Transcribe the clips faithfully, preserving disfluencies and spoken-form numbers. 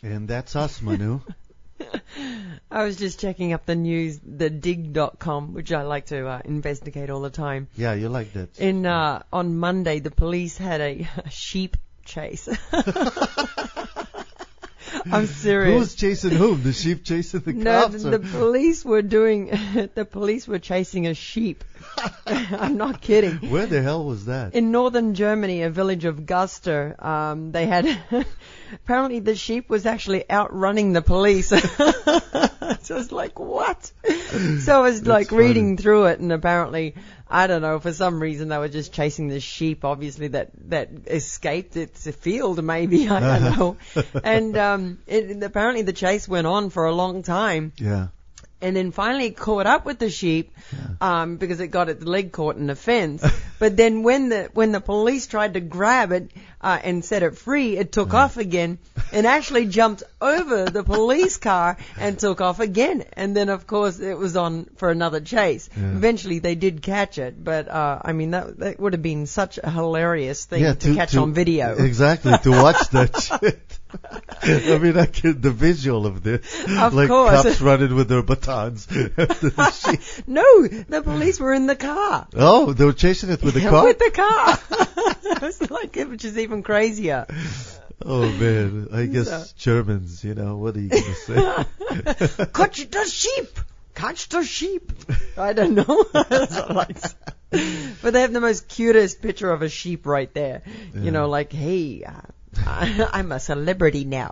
And that's us, Manu. I was just checking up the news, the dig dot com, which I like to uh, investigate all the time. Yeah, you like that. In uh, on Monday, the police had a, a sheep chase. I'm serious. Who's chasing whom? The sheep chasing the No, cops? the, the police were doing. The police were chasing a sheep. I'm not kidding. Where the hell was that? In northern Germany, a village of Guster, um, they had. Apparently, the sheep was actually outrunning the police. So it's like, what? So I was That's like funny. reading through it, and apparently, I don't know, for some reason they were just chasing the sheep, obviously, that, that escaped. It's a field, maybe, I don't know. And um, it, apparently the chase went on for a long time. Yeah. And then finally it caught up with the sheep, um, because it got its leg caught in a fence. But then when the when the police tried to grab it uh, and set it free, it took off again and actually jumped over the police car and took off again. And then of course it was on for another chase. Yeah. Eventually they did catch it, but uh, I mean that, that would have been such a hilarious thing Yeah, to, to catch to- on video. Exactly, to watch that shit. I mean, I can, the visual of this. Of like course. cops running with their batons. after the sheep. No, the police were in the car. Oh, they were chasing it with the car? With the car. It was like, which is even crazier. Oh, man. I guess So- Germans, you know, what are you going to say? Catch the sheep! Catch the sheep! I don't know. That's what I say. But they have the most cutest picture of a sheep right there. Yeah. You know, like, hey, uh, I, I'm a celebrity now.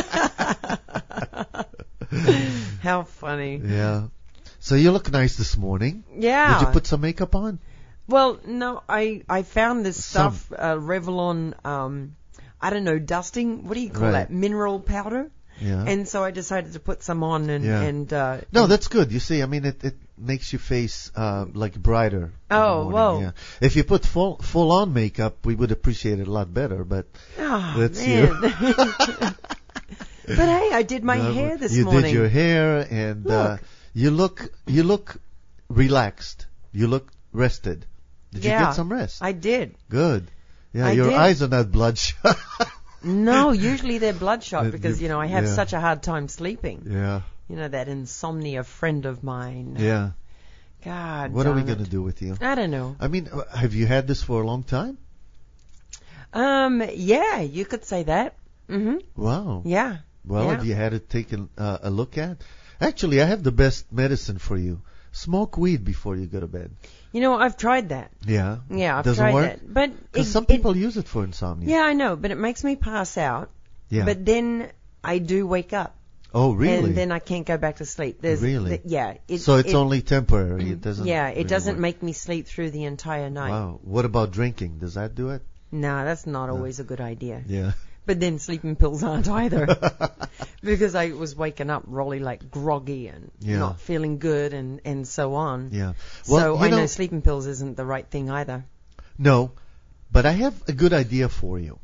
How funny. Yeah. So you look nice this morning. Yeah. Did you put some makeup on? Well, no, I, I found this Some. stuff, uh, Revlon, um, I don't know, dusting, what do you call Right. that? Mineral powder? Yeah. And so I decided to put some on and, Yeah. and, uh, No, that's good. You see, I mean, it, it makes your face uh, like brighter. in the Oh, morning, well. Yeah. If you put full full on makeup, we would appreciate it a lot better. But oh, that's man. you. But hey, I did my Uh, hair this you morning. did your hair, and uh, Look. you look you look relaxed. You look rested. Did you Yeah. get some rest? I did. Good. Yeah, I your did. eyes are not bloodshot. No, usually they're bloodshot Uh, because, you- you know, I have yeah. such a hard time sleeping. yeah, You know, that insomnia friend of mine. yeah. God What are we darn going to it. do with you? I don't know. I mean, uh, have you had this for a long time? Um, yeah, you could say that. Mm-hmm. Wow. Yeah. Well, yeah. have you had it taken uh, a look at? Actually, I have the best medicine for you. Smoke weed before you go to bed. You know, I've tried that. Yeah. Yeah, I've Doesn't tried work? that. But Because it- some it- people use it for insomnia. Yeah, I know, but it makes me pass out. Yeah. But then I do wake up. oh, really? And then I can't go back to sleep. There's, Really? th- yeah. It, so it's it- only temporary. It doesn't. Yeah, it really doesn't work. make me sleep through the entire night. Wow. What about drinking? Does that do it? No, that's not always a good idea. Yeah. But then sleeping pills aren't either. Because I was waking up really like groggy and Yeah. not feeling good and, and so on. Yeah. So Well, you I know, know, sleeping pills isn't the right thing either. no, but I have a good idea for you.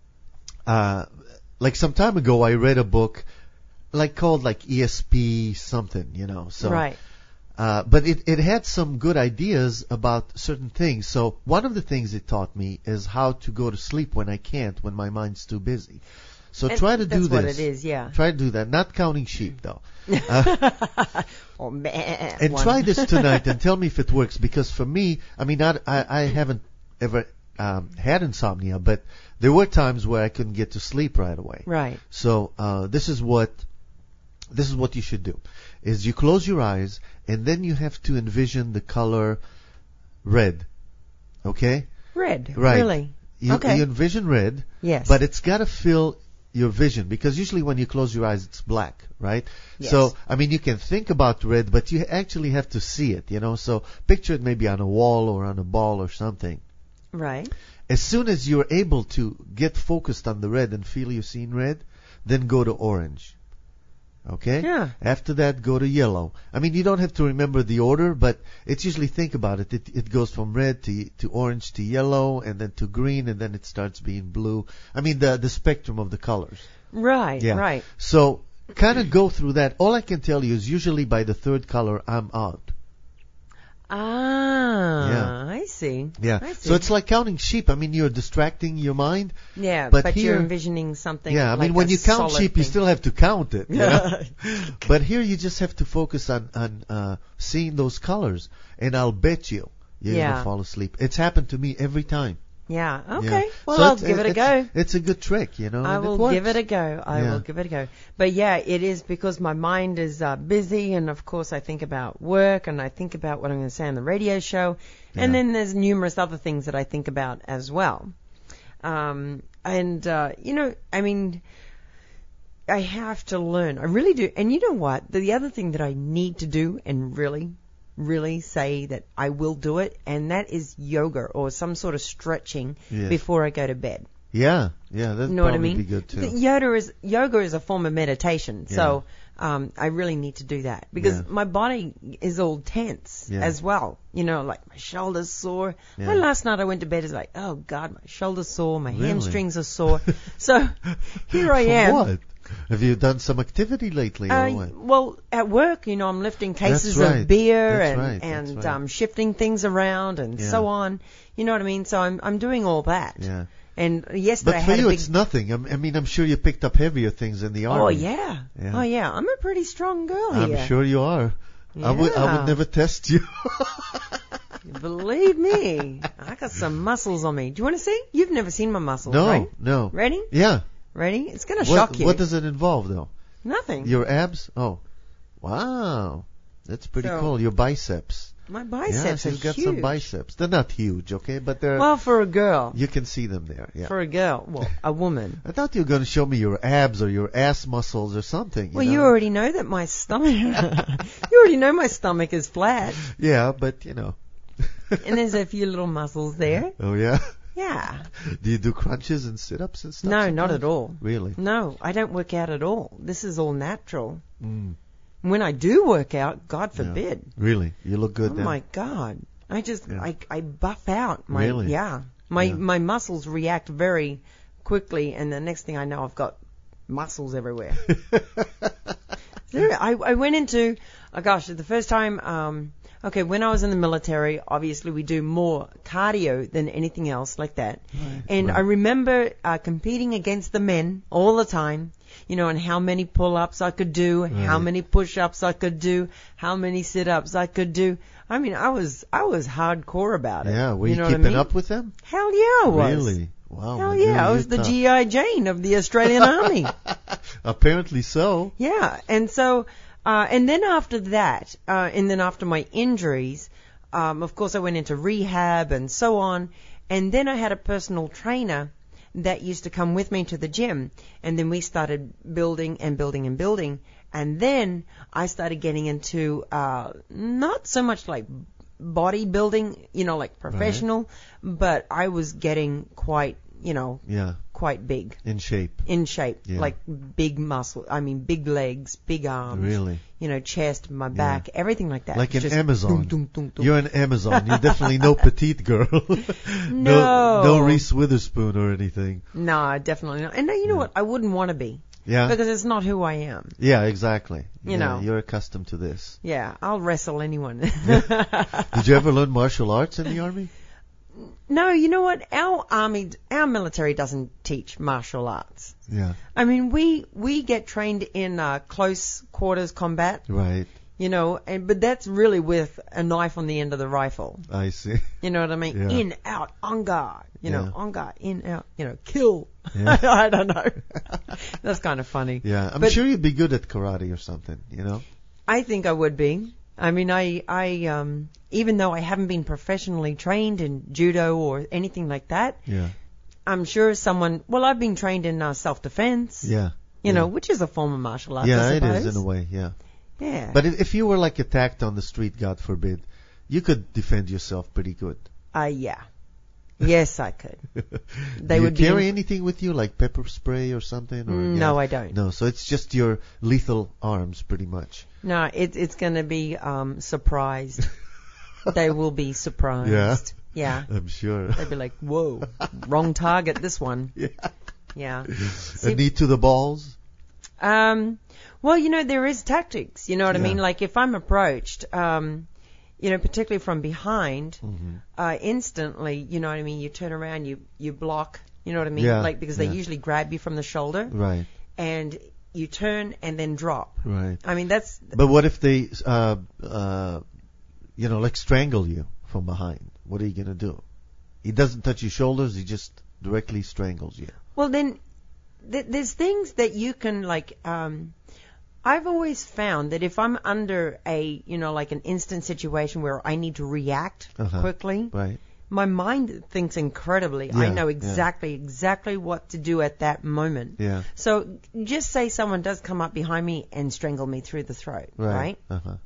Uh, like some time ago, I read a book, like called like E S P something, you know. So. Right. Uh, but it, it had some good ideas about certain things. So one of the things it taught me is how to go to sleep when I can't, when my mind's too busy. So And try to that's do this. what it is, yeah. Try to do that. Not counting sheep, though. Uh, Or meh, and one. try this tonight and tell me if it works. Because for me, I mean, I, I, I haven't ever um, had insomnia, but there were times where I couldn't get to sleep right away. Right. So uh, this is what this is what you should do: is you close your eyes and then you have to envision the color red. Okay? Red. Right. Really? You, Okay. you envision red, Yes. but it's got to fill your vision, because usually when you close your eyes, it's black, right? Yes. So, I mean, you can think about red, but you actually have to see it, you know? So picture it maybe on a wall or on a ball or something. Right. As soon as you're able to get focused on the red and feel you're seeing red, then go to orange. Okay? Yeah. After that, go to yellow. I mean, you don't have to remember the order, but it's usually, think about it. It, it goes from red to to orange to yellow, and then to green, and then it starts being blue. I mean, the the spectrum of the colors. Right. Yeah. Right. So, kind of go through that. All I can tell you is usually by the third color, I'm out. Ah, Yeah. I see. Yeah. I see. So it's like counting sheep. I mean, you're distracting your mind. Yeah, but but, here- you're envisioning something. Yeah, I like mean, when a you count solid sheep, you thing. still have to count it. You know? But here you just have to focus on, on uh, seeing those colors. And I'll bet you you're going Yeah. to fall asleep. It's happened to me every time. Yeah. Yeah. Okay. Well, So I'll it's- give it a it's- go. It's a good trick, you know. I and will works. give it a go. I Yeah. will give it a go. But yeah, it is because my mind is uh, busy, and of course I think about work, and I think about what I'm going to say on the radio show, and Yeah. then there's numerous other things that I think about as well. Um, and uh, you know, I mean, I have to learn. I really do. And you know what? The other thing that I need to do, and really, really say that I will do it, and that is yoga or some sort of stretching Yes. before I go to bed. Yeah, yeah, that'd You know what I probably mean? be good too. The yoga is yoga is a form of meditation, so um, I really need to do that because Yeah. my body is all tense Yeah. as well. You know, like my shoulders sore. Yeah. Well, last night I went to bed, it's like, oh God, my shoulders sore, my Really? hamstrings are sore. So here I am. What? Have you done some activity lately, or Uh, what? well, at work, you know, I'm lifting cases That's right. of beer That's and right. That's and right. um, shifting things around and Yeah. so on. You know what I mean? So I'm I'm doing all that. Yeah. And yesterday But I for had you, a big. it's nothing. I m- I mean, I'm sure you picked up heavier things in the army. Oh yeah. Yeah. Oh yeah. I'm a pretty strong girl I'm here. sure you are. I would, I Yeah. would never test you. Believe me, I got some muscles on me. Do you want to see? You've never seen my muscles, no, right? no. Ready? Yeah. Ready? It's gonna What, shock you. what does it involve, though? Nothing. Your abs? Oh, wow. That's pretty So- cool. Your biceps. My Yes, biceps you've are got huge. some biceps. They're not huge, okay, but they're. Well, for a girl. You can see them there. Yeah. For a girl. Well, a woman. I thought you were going to show me your abs or your ass muscles or something. You Well, know? you already know that my stomach. You already know my stomach is flat, Yeah, but you know. and there's a few little muscles there. Oh yeah. Yeah. Do you do crunches and sit-ups and stuff? No, not sometimes? at all. Really? No, I don't work out at all. This is all natural. Mm, When I do work out, God yeah. forbid. Really? You look good Oh now. my God! I just Yeah. I I buff out my Really? yeah my Yeah. my muscles react very quickly, and the next thing I know, I've got muscles everywhere. There, I I went into oh gosh the first time um okay when I was in the military, obviously we do more cardio than anything else like that, Right, and right. I remember uh, competing against the men all the time. You know, and how many pull-ups I could do, how Right. many push-ups I could do, how many sit-ups I could do. I mean, I was I was hardcore about it. Yeah, were you you, know what I keeping mean? up with them? Hell yeah, I was. Really? Wow. Hell man, yeah, you're- I you're was the tough. G I Jane of the Australian Army. Apparently so. Yeah, and so, uh, and then after that, uh, and then after my injuries, um, of course I went into rehab and so on, and then I had a personal trainer that used to come with me to the gym, and then we started building and building and building, and then I started getting into, uh, not so much like bodybuilding, you know, like professional, but I was getting quite, you know, Yeah. quite big. In shape. In shape, Yeah. like big muscle. I mean, big legs, big arms. Really? You know, chest, my back, everything like that. Like an Just Amazon. dum, dum, dum, dum. You're an Amazon. You're definitely no petite girl. no. No Reese Witherspoon or anything. No, definitely not. And you know Yeah. what? I wouldn't want to be Yeah. because it's not who I am. Yeah, exactly. You Yeah, know. You're accustomed to this. Yeah, I'll wrestle anyone. Did you ever learn martial arts in the army? No, you know what? Our army, our military doesn't teach martial arts. Yeah. I mean, we we get trained in uh, close quarters combat, Right. you know, and but that's really with a knife on the end of the rifle. I see. You know what I mean? Yeah. In, out, on guard. You know, Yeah. on guard, in, out. You know, kill. Yeah. I don't know. That's kind of funny. Yeah. I'm But- sure you'd be good at karate or something, you know? I think I would be. I mean, I, I, um, even though I haven't been professionally trained in judo or anything like that, Yeah. I'm sure someone. Well, I've been trained in uh, self-defense. Yeah. You know, Yeah. which is a form of martial arts. Yeah, I it suppose. is in a way, yeah. Yeah. But if, if you were like attacked on the street, God forbid, you could defend yourself pretty good. uh, yeah. Yes, I could. They Do you would be carry in- anything with you, like pepper spray or something? Or, No, yeah. I don't. No, so it's just your lethal arms, pretty much. No, it, it's going to be um, surprised. They will be surprised. Yeah? Yeah. I'm sure. They'd be like, whoa, wrong target, this one. Yeah. Yeah. A knee to the balls? Um, well, you know, there is tactics. You know what I Yeah. mean? Like if I'm approached, um, you know, particularly from behind, Mhm. uh, instantly, you know what I mean, you turn around, you, you block, you know what I mean? Yeah, Like, because yeah. they usually grab you from the shoulder, Right. and you turn and then drop. Right. I mean, that's, But what if they, uh, uh, you know, like strangle you from behind? What are you gonna do? He doesn't touch your shoulders. He just directly strangles you. well then, th- there's things that you can, like, um, I've always found that if I'm under a, you know, like an instant situation where I need to react Uh-huh. quickly, Right. my mind thinks incredibly. I Yeah, know yeah. exactly, exactly what to do at that moment. Yeah. So just say someone does come up behind me and strangle me through the throat, Right. right? Uh-huh.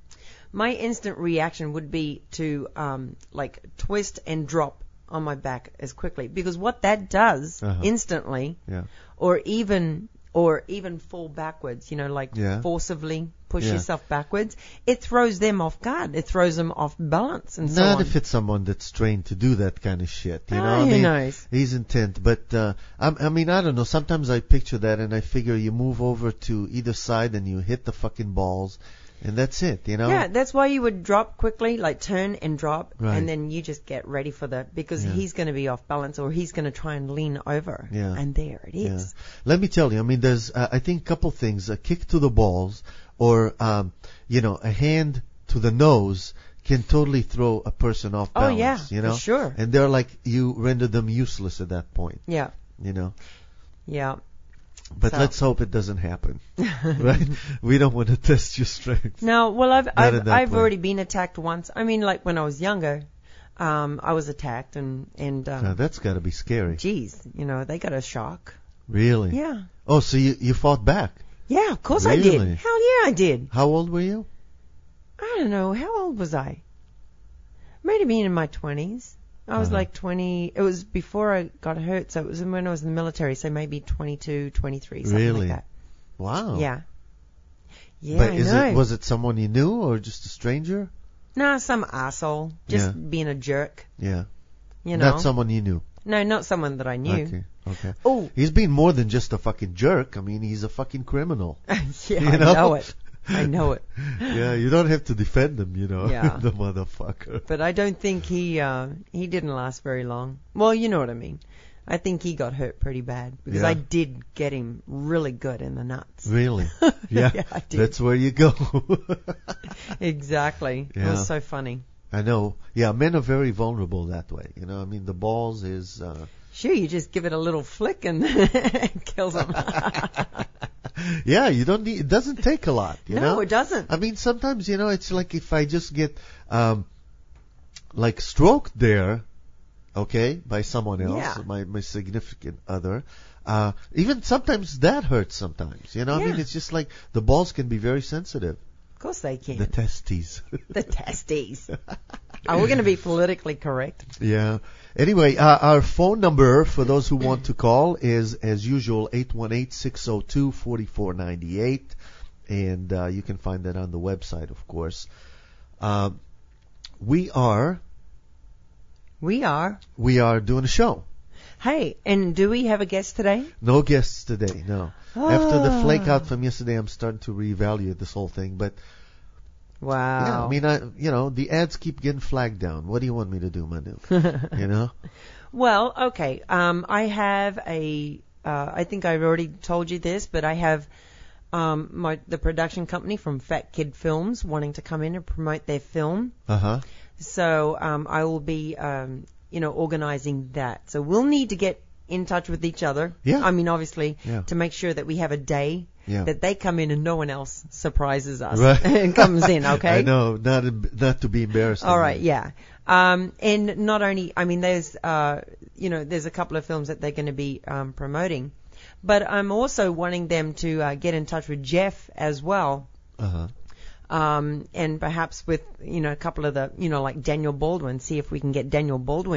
My instant reaction would be to, um, like, twist and drop on my back as quickly, because what that does Uh-huh. instantly, Yeah. or even or even fall backwards, you know, like Yeah. forcibly push Yeah. yourself backwards, it throws them off guard. It throws them off balance and so Not on. if it's someone that's trained to do that kind of shit. You Oh, know, I who mean, knows? he's intent. But uh, I, I mean, I don't know. Sometimes I picture that and I figure you move over to either side and you hit the fucking balls, and that's it. You know. Yeah, that's why you would drop quickly, like turn and drop, Right. and then you just get ready for the, because Yeah. he's going to be off balance or he's going to try and lean over. Yeah. And there it Yeah. is. Let me tell you. I mean, there's uh, I think a couple things. A kick to the balls, or um, you know, a hand to the nose can totally throw a person off Oh, balance. yeah, You know. for sure. And they're like, you render them useless at that point. Yeah. You know. Yeah. But So- let's hope it doesn't happen, right? We don't want to test your strength. No, well, I've in I've, that I've way. already been attacked once. I mean, like when I was younger, um, I was attacked, and and um, Now that's got to be scary. geez, you know, they got a shock. Really? Yeah, Oh, so you you fought back? yeah, of course I Really? did. Hell yeah, I did. How old were you? I don't know, how old was I? Might have been in my twenties. I was Uh-huh. like twenty. It was before I got hurt, so it was when I was in the military. So maybe twenty-two, twenty-three, something Really? like that. Wow. Yeah. Yeah, But I is know. it was it someone you knew or just a stranger? No, some asshole just Yeah. being a jerk. Yeah. You know. Not someone you knew. No, not someone that I knew. Okay. Okay. Oh, He's been more than just a fucking jerk. I mean, he's a fucking criminal. yeah, You I know? know it. I know it. Yeah, you don't have to defend him, you know. Yeah. The motherfucker. But I don't think he uh he didn't last very long. Well, you know what I mean. I think he got hurt pretty bad because Yeah. I did get him really good in the nuts. Really? Yeah. Yeah, I did. That's where you go. Exactly. It Yeah. was so funny. I know. Yeah, men are very vulnerable that way. You know, I mean, the balls is. Uh, Sure, you just give it a little flick and it kills him. yeah, you don't need. It doesn't take a lot. You no, know. it doesn't. I mean, sometimes you know, it's like if I just get, um, like stroked there, okay, by someone else, Yeah. my my significant other. Uh, even sometimes that hurts. Sometimes, you know. I mean, Yeah. it's just like the balls can be very sensitive. Of course they can. The testes. The testes. Are we going to be politically correct? Yeah. Anyway, uh, our phone number for those who want to call is, as usual, eight one eight, six oh two, four four nine eight. And uh, you can find that on the website, of course. Uh, we are We are. we are doing a show. Hey, and do we have a guest today? No guests today, no. After the Ah. flake out from yesterday, I'm starting to reevaluate this whole thing. But, Wow. yeah, I mean, I, you know, the ads keep getting flagged down. What do you want me to do, Manu? You know? Well, okay. Um, I have a. Uh, I think I've already told you this, but I have um, my the production company from Fat Kid Films wanting to come in and promote their film. Uh-huh. So um, I will be, um, you know, organizing that. So we'll need to get in touch with each other. Yeah. I mean, obviously, Yeah. to make sure that we have a day Yeah. that they come in and no one else surprises us Right. and comes in. Okay. I know, not not to be embarrassed. All right, yeah. Um, and not only, I mean, there's, uh, you know, there's a couple of films that they're going to be um, promoting, but I'm also wanting them to uh, get in touch with Jeff as well, Uh-huh. um, and perhaps with, you know, a couple of the, you know, like Daniel Baldwin, see if we can get Daniel Baldwin in.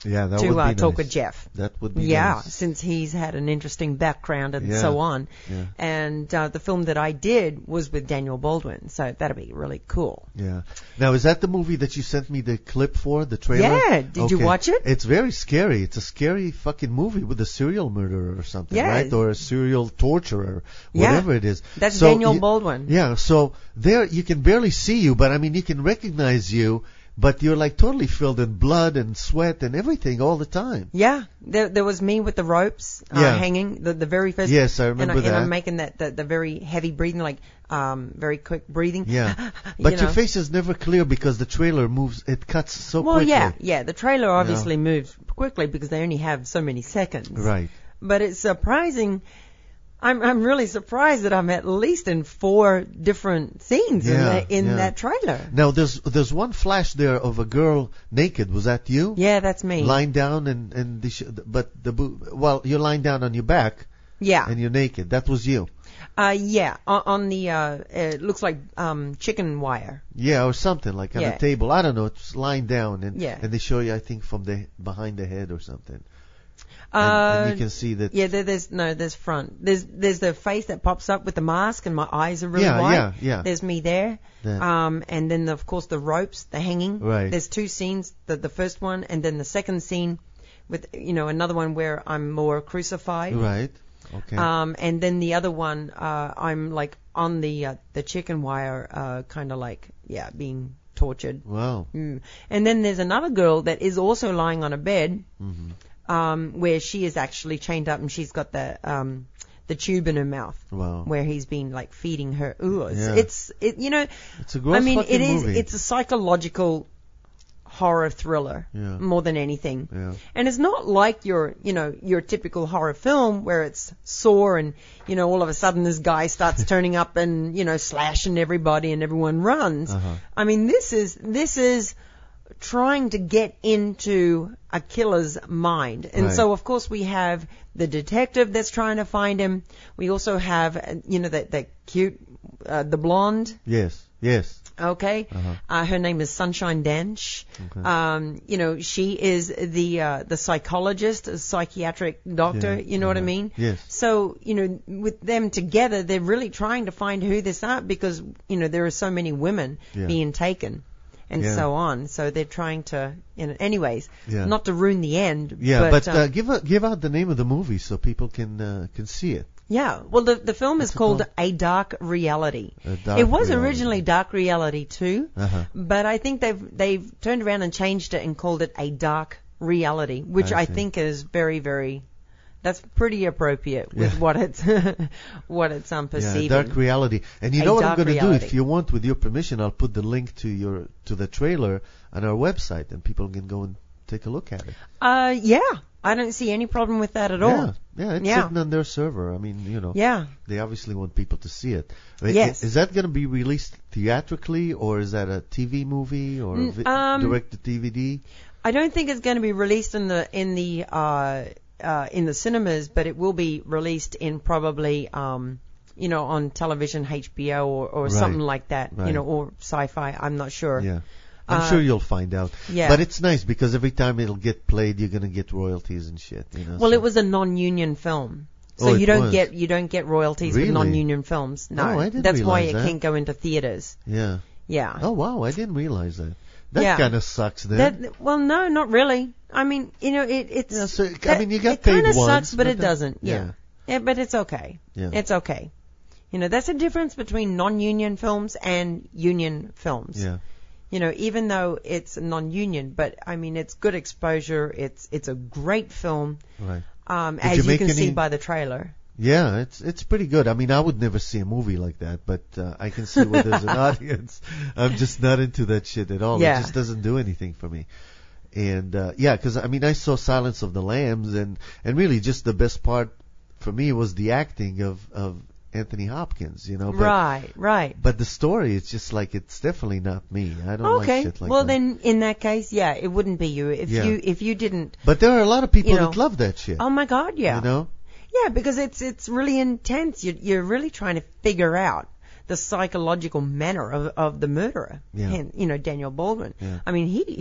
Yeah, that to would be uh, nice. talk with Jeff. That would be Yeah, nice. since he's had an interesting background and Yeah. so on. Yeah. And uh, the film that I did was with Daniel Baldwin, so that'll be really cool. Yeah. Now, is that the movie that you sent me the clip for, the trailer? Yeah, did you Okay. watch it? It's very scary. It's a scary fucking movie with a serial murderer or something, Yeah. right? Or a serial torturer, Yeah. whatever it is. That's So Daniel you- Baldwin. Yeah, so there you can barely see you, but I mean, you can recognize you, but you're like totally filled in blood and sweat and everything all the time. Yeah, there, there was me with the ropes uh, Yeah. hanging, the, the very first. Yes, I and, remember I, that. and I'm making that the, the very heavy breathing, like um, very quick breathing. Yeah. You But your know. face is never clear because the trailer moves, it cuts so Well, quickly. yeah, yeah. The trailer obviously moves quickly because they only have so many seconds. Right. But it's surprising. I'm I'm really surprised that I'm at least in four different scenes in, Yeah, the, in yeah. that trailer. Now, there's there's one flash there of a girl naked. Was that you? Yeah, that's me. Lying down and and the sh- but the bo- well, you're lying down on your back yeah. and you're naked. That was you. Uh, yeah. On, on the uh, it looks like um chicken wire. Yeah, or something like on Yeah. a table. I don't know. It's lying down and Yeah. and they show you, I think, from the behind the head or something. Uh, and, and you can see that. Yeah, there, there's no, there's front. There's there's the face that pops up with the mask, and my eyes are really Yeah, wide. yeah, yeah. There's me there. That- Um, and then of course the ropes, the hanging. Right. There's two scenes. The the first one, and then the second scene, with you know another one where I'm more crucified. Right. Okay. Um, and then the other one, uh, I'm like on the uh, the chicken wire, uh, kind of like yeah, being tortured. wow. Mm. And then there's another girl that is also lying on a bed, hmm um, where she is actually chained up and she's got the um, the tube in her mouth, Wow. where he's been like feeding her. Ooh, it's, Yeah. it's it, you know, It's a gross I mean, fucking it is. movie. It's a psychological horror thriller Yeah. more than anything. Yeah. And it's not like your, you know, your typical horror film where it's sore and, you know, all of a sudden this guy starts turning up and, you know, slashing everybody and everyone runs. Uh-huh. I mean, this is, this is trying to get into a killer's mind. And Right. so, of course, we have the detective that's trying to find him. We also have, uh, you know, that, that cute, uh, the blonde. Yes. Yes. Okay. Uh-huh. Uh, her name is Sunshine Dench. Okay. Um, you know, she is the uh, the psychologist, a psychiatric doctor. Yeah, You know what I uh-huh. mean? Yes. So, you know, with them together, they're really trying to find who this are because, you know, there are so many women Yeah. being taken and Yeah. so on. So they're trying to, you know, anyways, Yeah. not to ruin the end. Yeah, but, um, uh, give a, give out the name of the movie so people can uh, can see it. yeah, well, the the film is What's it called called? A Dark Reality. A Dark it was Reality. originally Dark Reality two, Uh-huh. but I think they've they've turned around and changed it and called it A Dark Reality, which I I, see. think is very very that's pretty appropriate with Yeah. what it's what it's um, perceiving. Yeah, Dark Reality. And you A know what I'm Dark going to do? Reality. If you want, with your permission, I'll put the link to your to the trailer on our website, and people can go and take a look at it. Uh, yeah, I don't see any problem with that at Yeah, all. yeah, it's Yeah. sitting on their server. I mean, you know, Yeah. they obviously want people to see it. I mean, Yes. i- Is that going to be released theatrically, or is that a T V movie, or Mm, vi- um, direct to D V D? I don't think it's going to be released in the in the uh, uh, in the cinemas, but it will be released in probably um, you know on television, H B O or, or Right. something like that, Right. you know, or sci-fi. I'm not sure. Yeah. I'm Uh, sure you'll find out. yeah. But it's nice because every time it'll get played, you're going to get royalties and shit. You know. Well, so- it was a non-union film, so Oh, you it don't was. get you don't get royalties Really? with non-union films. No, Oh, I didn't that's why realize it that. can't go into theaters. Yeah. Yeah. Oh wow, I didn't realize that. That Yeah. kind of sucks then. That well, no, not really. I mean, you know, it, it's. Yeah, so, I that- mean, you got it paid kinda once, sucks, but, but it then- doesn't. Yeah. yeah. yeah, but it's okay. Yeah. It's okay. You know, that's the difference between non-union films and union films. Yeah. You know, even though it's non-union, but I mean, it's good exposure. It's it's a great film, Right. um, Did as you you make can see any- by the trailer. Yeah, it's it's pretty good. I mean, I would never see a movie like that, but uh, I can see where there's an audience. I'm just not into that shit at all. Yeah. It just doesn't do anything for me. And uh, yeah, because I mean, I saw Silence of the Lambs, and and really, just the best part for me was the acting of of Anthony Hopkins. You know, but, Right, right. But the story, it's just like it's definitely not me. I don't Okay. like shit like well, that. then in that case, yeah, it wouldn't be you if Yeah. you if you didn't. But there are a lot of people you know, that love that shit. Oh my God, yeah. You know. Yeah, because it's it's really intense. You're, you're really trying to figure out the psychological manner of, of the murderer. Yeah. And, you know, Daniel Baldwin. Yeah. I mean, he he's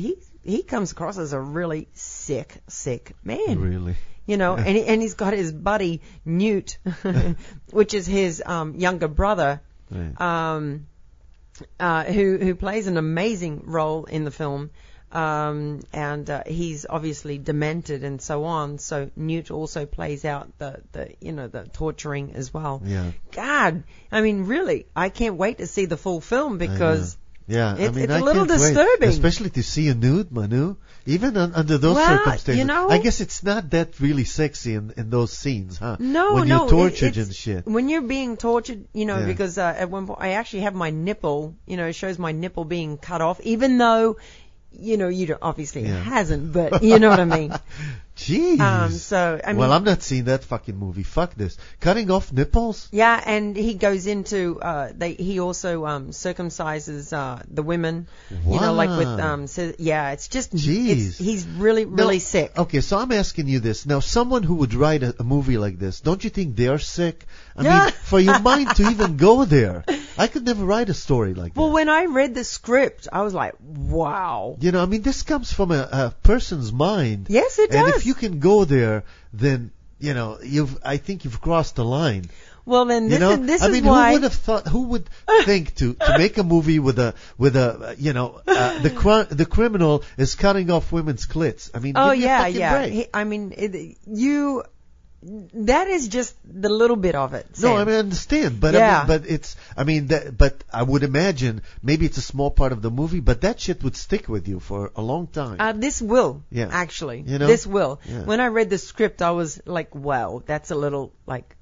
he comes across as a really sick, sick man. Really? You know, and he, and he's got his buddy Newt, which is his um, younger brother, Right. um, uh, who who plays an amazing role in the film. Um, and uh, he's obviously demented and so on. So Newt also plays out the, the you know the torturing as well. Yeah. God, I mean, really, I can't wait to see the full film because Yeah, It's- I mean, it's a I little can't wait. disturbing. Especially to see a nude Manu, even un, under those Well, circumstances. you know- I guess it's not that really sexy in, in those scenes, huh? no, when no, you're tortured it- it's- and shit. When you're being tortured, you know, Yeah. because uh, at one point I actually have my nipple, you know, it shows my nipple being cut off, even though, you know, you don't, obviously Yeah. it hasn't, but you know what I mean. Jeez. Um, so I mean, well, I'm not seeing that fucking movie. Fuck this. Cutting off nipples? yeah, and he goes into uh they he also um circumcises uh the women, you know, like with Wow. um so, yeah, it's just Jeez. it's, he's really really No, sick. Okay, so I'm asking you this. Now, someone who would write a, a movie like this, don't you think they're sick? I Yeah. mean, for your mind to even go there, I could never write a story like Well, that. when I read the script, I was like, wow. You know, I mean, this comes from a, a person's mind. Yes, it And does. if you can go there, then, you know, you've, I think you've crossed the line. Well, then You this know, is this I is mean, why. who would have thought? Who would think to, to make a movie with a with a uh, you know uh, the cri- the criminal is cutting off women's clits? I mean, Oh give me a yeah, fucking yeah. break. He, I mean, it, you. That is just the little bit of it. No, Sam. I mean, I understand, but I Yeah. mean, but it's, I mean, that, but I would imagine maybe it's a small part of the movie, but that shit would stick with you for a long time. Uh, this will, Yeah. actually. You know? This will. Yeah. When I read the script, I was like, wow, that's a little, like,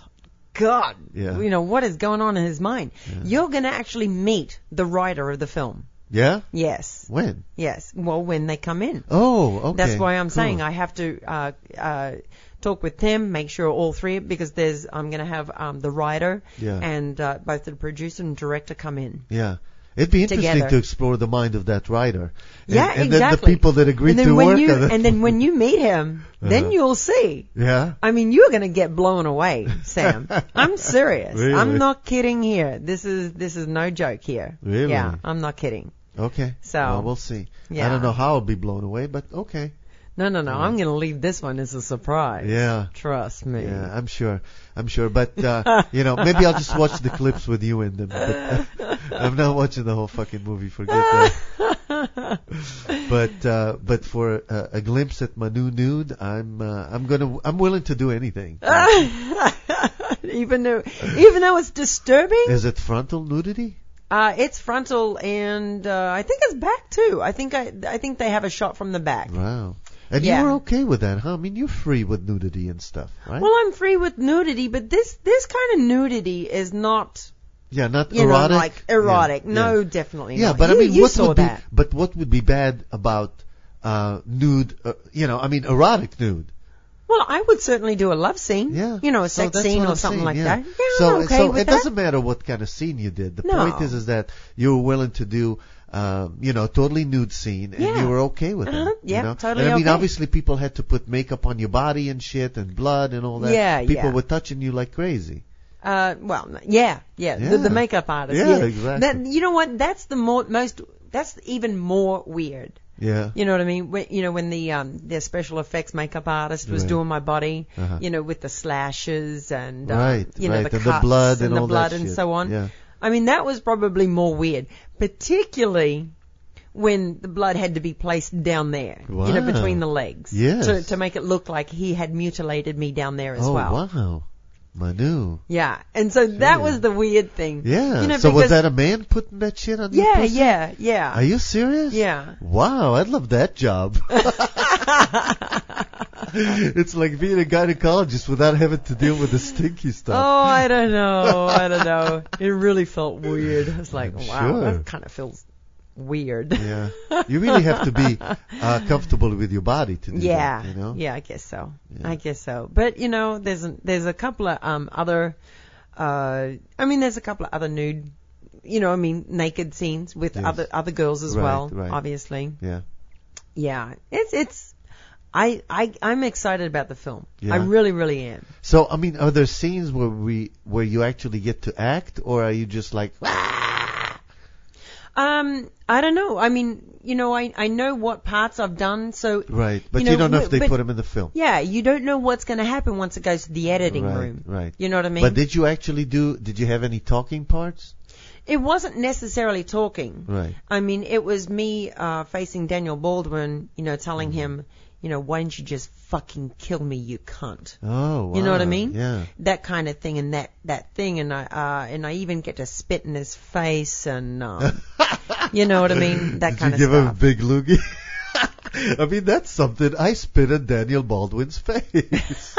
God, Yeah. you know, what is going on in his mind? You're going to actually meet the writer of the film. yeah? Yes. When? Yes. Well, when they come in. Oh, okay. That's why I'm cool. saying I have to uh, uh, talk with Tim, make sure all three, because there's I'm going to have um, the writer Yeah. and uh, both the producer and director come in. Yeah. It'd be interesting Together. to explore the mind of that writer. And, Yeah, and exactly. then the people that agreed and then to when work you, on it. And then when you meet him, then Uh-huh. you'll see. Yeah? I mean, you're going to get blown away, Sam. I'm serious. Really? I'm not kidding here. This is this is no joke here. Really? Yeah, I'm not kidding. Okay. So, well, we'll see. I yeah. don't know how I'll be blown away, but okay. No, no, no. I'm going to leave this one as a surprise. Yeah. Trust me. Yeah, I'm sure. I'm sure. But, uh, you know, maybe I'll just watch the clips with you in them. But, uh, I'm not watching the whole fucking movie. Forget that. but, uh, but for uh, a glimpse at my new nude, I'm, uh, I'm gonna, I'm willing to do anything. even though, even though it's disturbing, Is it frontal nudity? uh, it's frontal and uh, I think it's back too. I think I, I think they have a shot from the back. Wow. And Yeah. you were okay with that, huh? I mean, you're free with nudity and stuff, right? Well, I'm free with nudity, but this this kind of nudity is not, yeah, not you erotic. know, like erotic. Yeah, no, yeah. definitely Yeah, not. but you, I mean, you what saw would that. be, but what would be bad about uh, nude? Uh, you know, I mean, erotic nude. Well, I would certainly do a love scene. Yeah, You know, a So sex that's scene what or I'm something saying, like yeah. that. Yeah, so, I'm okay so with it that. doesn't matter what kind of scene you did. The No. point is, is that you were willing to do, um, you know, totally nude scene, and Yeah. you were okay with Uh-huh. that. Yeah, you know? totally And I mean, okay. obviously, people had to put makeup on your body and shit, and blood and all that. Yeah, People yeah. were touching you like crazy. Uh, well, n- yeah, yeah, Yeah. The, the makeup artist. Yeah, Yeah, exactly. That, you know what? That's the more, most. That's even more weird. Yeah. You know what I mean? When, you know, when the um, the special effects makeup artist was Right. doing my body, Uh-huh. you know, with the slashes and um, Right, you know, right, the and the cuts blood and and the all that blood and shit. so on. Yeah. I mean, that was probably more weird, particularly when the blood had to be placed down there, you know, Wow. between the legs, Yes. to to make it look like he had mutilated me down there as oh, well. wow. Manu. Yeah, and so that Sure. was the weird thing. Yeah. You know, so was because- that a man putting that shit on your Yeah, pussy? yeah, yeah. Are you serious? Yeah. Wow, I'd love that job. It's like being a gynecologist without having to deal with the stinky stuff. Oh, I don't know. I don't know. It really felt weird. I was like, I'm wow, sure. that kind of feels weird. Yeah. You really have to be uh, comfortable with your body to do Yeah, that, you know? yeah, I guess so. Yeah. I guess so. But you know, there's a, there's a couple of um other, uh, I mean, there's a couple of other nude, you know, I mean, naked scenes with Yes. other other girls as Right, well, right. obviously. Yeah. Yeah, it's it's, I I I'm excited about the film. Yeah. I really really am. So, I mean, are there scenes where we where you actually get to act, or are you just like, Um, I don't know. I mean, you know, I I know what parts I've done, so Right, but you, you, know, don't know if they but- put them in the film. yeah, you don't know what's going to happen once it goes to the editing Right, room. right. You know what I mean? But did you actually do? Did you have any talking parts? It wasn't necessarily talking. Right. I mean, it was me uh, facing Daniel Baldwin, you know, telling Mm-hmm. him, you know, why didn't you just fucking kill me, you cunt? Oh, wow. You know what I mean? Yeah. That kind of thing and that, that thing. And I, uh, and I even get to spit in his face and, um, you know what I mean? That Did kind you of give him a stuff. big loogie? I mean, that's something. I spit in Daniel Baldwin's face.